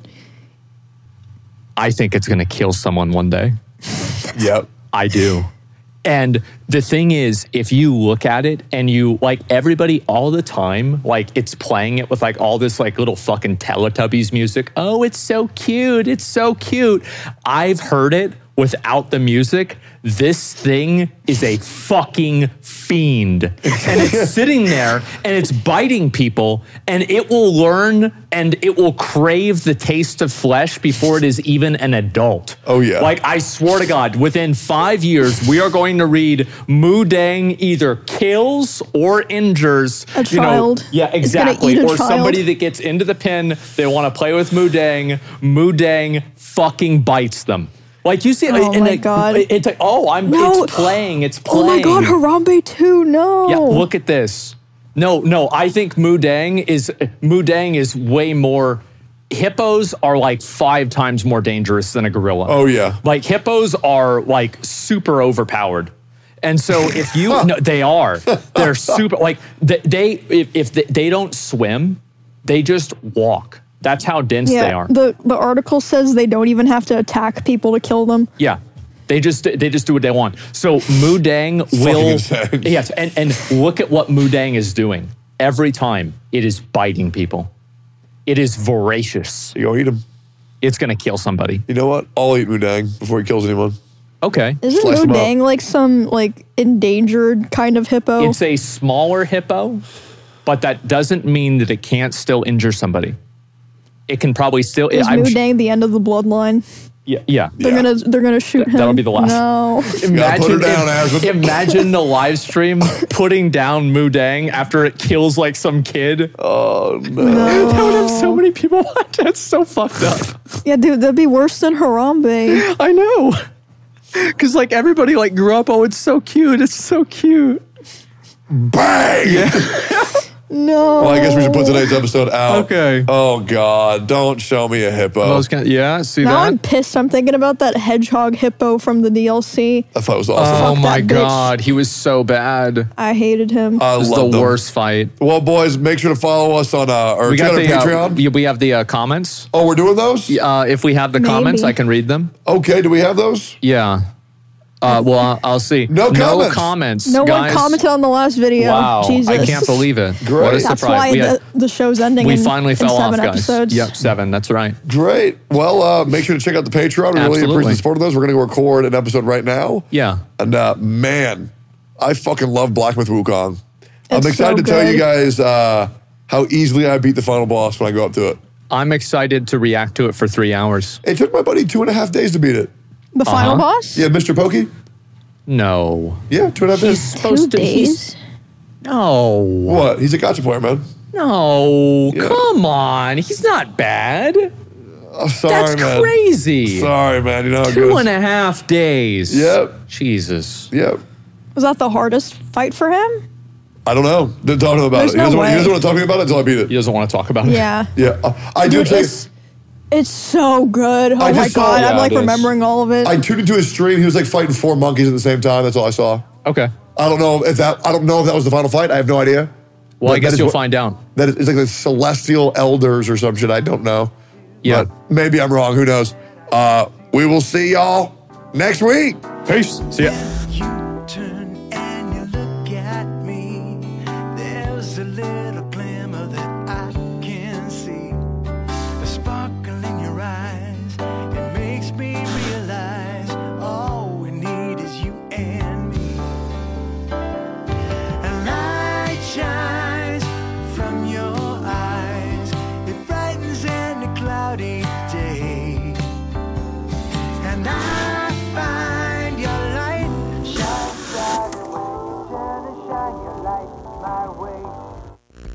I think it's going to kill someone one day. Yep. I do. And the thing is, if you look at it and you, like, everybody all the time, like, it's playing it with, like, all this, like, little fucking Teletubbies music. Oh, it's so cute. It's so cute. I've heard it without the music. This thing is a fucking fiend. And it's sitting there and it's biting people, and it will learn and it will crave the taste of flesh before it is even an adult. Oh, yeah. Like, I swear to God, within five years, we are going to read Moo Dang either kills or injures A you know- child. yeah, It's gonna exactly. eat a Or child. somebody that gets into the pen, they want to play with Moo Dang. Moo Dang fucking bites them. Like, you see, Oh and my it- God. it's like, oh, I'm No. it's playing, it's Oh playing. my god, Harambe too, no. Yeah, look at this. No, no, I think Moo Dang is Moo Dang is way more. Hippos are like five times more dangerous than a gorilla. Oh, yeah. Like, hippos are like super overpowered. And so if you, no, they are, they're super, like they, they if, if they, they don't swim, they just walk. That's how dense Yeah, they are. the the article says they don't even have to attack people to kill them. Yeah. They just they just do what they want. So Moo Dang will insane. yes, and, and look at what Moo Dang is doing. Every time it is biting people. It is voracious. You go eat him. It's gonna kill somebody. You know what? I'll eat Moo Dang before he kills anyone. Okay. Isn't Slice them Moo up. Dang like some like endangered kind of hippo? It's a smaller hippo, but that doesn't mean that it can't still injure somebody. It can probably still Is I'm Moo sh- Dang the end of the bloodline? yeah, yeah. They're Yeah. gonna they're gonna shoot him. That'll be the last. No. Gotta put her down, if- Aslan. imagine the live stream putting down Moo Dang after it kills like some kid. Oh, no. That would have so many people watch. That's so fucked up. Yeah, dude, that'd be worse than Harambe. I know. Because like everybody like grew up, oh, it's so cute. It's so cute. Bang! No. Well, I guess we should put today's episode out. Okay. Oh, God. Don't show me a hippo. I was gonna, yeah, see Now I'm that? pissed. I'm thinking about that hedgehog hippo from the D L C. I thought it was awesome. Oh Fuck my that bitch. God, he was so bad. I hated him. I It was love the them. worst fight. Well, boys, make sure to follow us on uh, or We check got out our the uh, Patreon. we- we have the uh, comments. Oh, we're doing those? Uh, if we have the comments, Maybe. I can read them. Okay, do we have those? Yeah. Uh, well, I'll, I'll see. No comments. No comments. No guys. one commented on the last video. Wow, Jesus. I can't believe it. Great. What a That's surprise. why we had- the, the show's ending. we in, finally in fell off, seven guys. episodes. Yep, seven. That's right. Great. Well, uh, make sure to check out the Patreon. We really Absolutely. appreciate the support of those. We're going to record an episode right now. Yeah. And uh, man, I fucking love Black Myth Wukong. I'm It's excited so to tell you good. guys uh, how easily I beat the final boss when I go up to it. I'm excited to react to it for three hours. It took my buddy two and a half days to beat it. The final Uh-huh. boss? Yeah, Mister Pokey? No. Yeah, two and a half He's days. supposed Two to. days. He's, no. What? He's a gotcha player, man. No. Yeah. Come on. He's not bad. Oh, sorry, That's man. crazy. Sorry, man. You know how it Two goes. and a half days. Yep. Jesus. Yep. Was that the hardest fight for him? I don't know. Didn't talk to him about There's it. no he, doesn't want, he way. doesn't want to talk to me about it until I beat it. He doesn't want to talk about it. Yeah. Yeah. Uh, I do Dude, take. it's, it's so good. Oh I my just saw- god, yeah, I'm like it is. remembering all of it. I tuned into his stream. He was like fighting four monkeys at the same time. That's all I saw. Okay. I don't know if that. I don't know if that was the final fight. I have no idea. Well, But I guess that is you'll what- find out. That is, it's like the celestial elders or some shit. I don't know. Yeah. But maybe I'm wrong. Who knows? Uh, we will see y'all next week. Peace. See ya. You turn and you look at me. There's a little glimmer that I can see. A sparkle in your eyes. It makes me realize all we need is you and me. A light shines from your eyes. It brightens any cloudy day. And I find your light shine brighter when you turn and shine your light my way.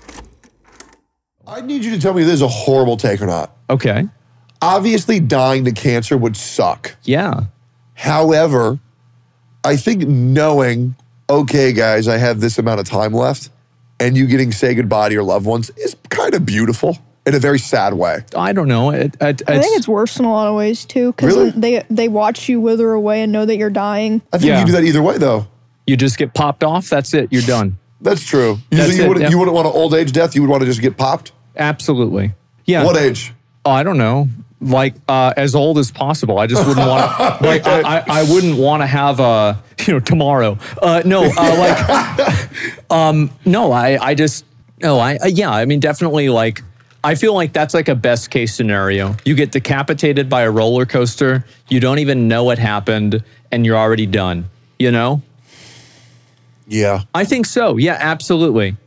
I need you to tell me if this is a horrible take or not. Okay. Obviously, dying to cancer would suck. Yeah. However, I think knowing, okay, guys, I have this amount of time left, and you getting to say goodbye to your loved ones is kind of beautiful in a very sad way. I don't know. It, it, I think it's worse in a lot of ways too, because Really? they they watch you wither away and know that you're dying. I think Yeah. you do that either way, though. you just get popped off. That's it. You're done. That's true. You, That's think you, it, wouldn't, yeah. you wouldn't want an old age death. You would want to just get popped. Absolutely. Yeah. What age? Oh, I don't know. Like uh, as old as possible. I just wouldn't want. Like I, I, I wouldn't want to have a you know tomorrow. Uh, no, uh, like um, no. I, I just no. I uh, yeah. I mean, definitely. Like I feel like that's like a best case scenario. You get decapitated by a roller coaster. You don't even know what happened, and you're already done. You know. Yeah. I think so. Yeah, absolutely.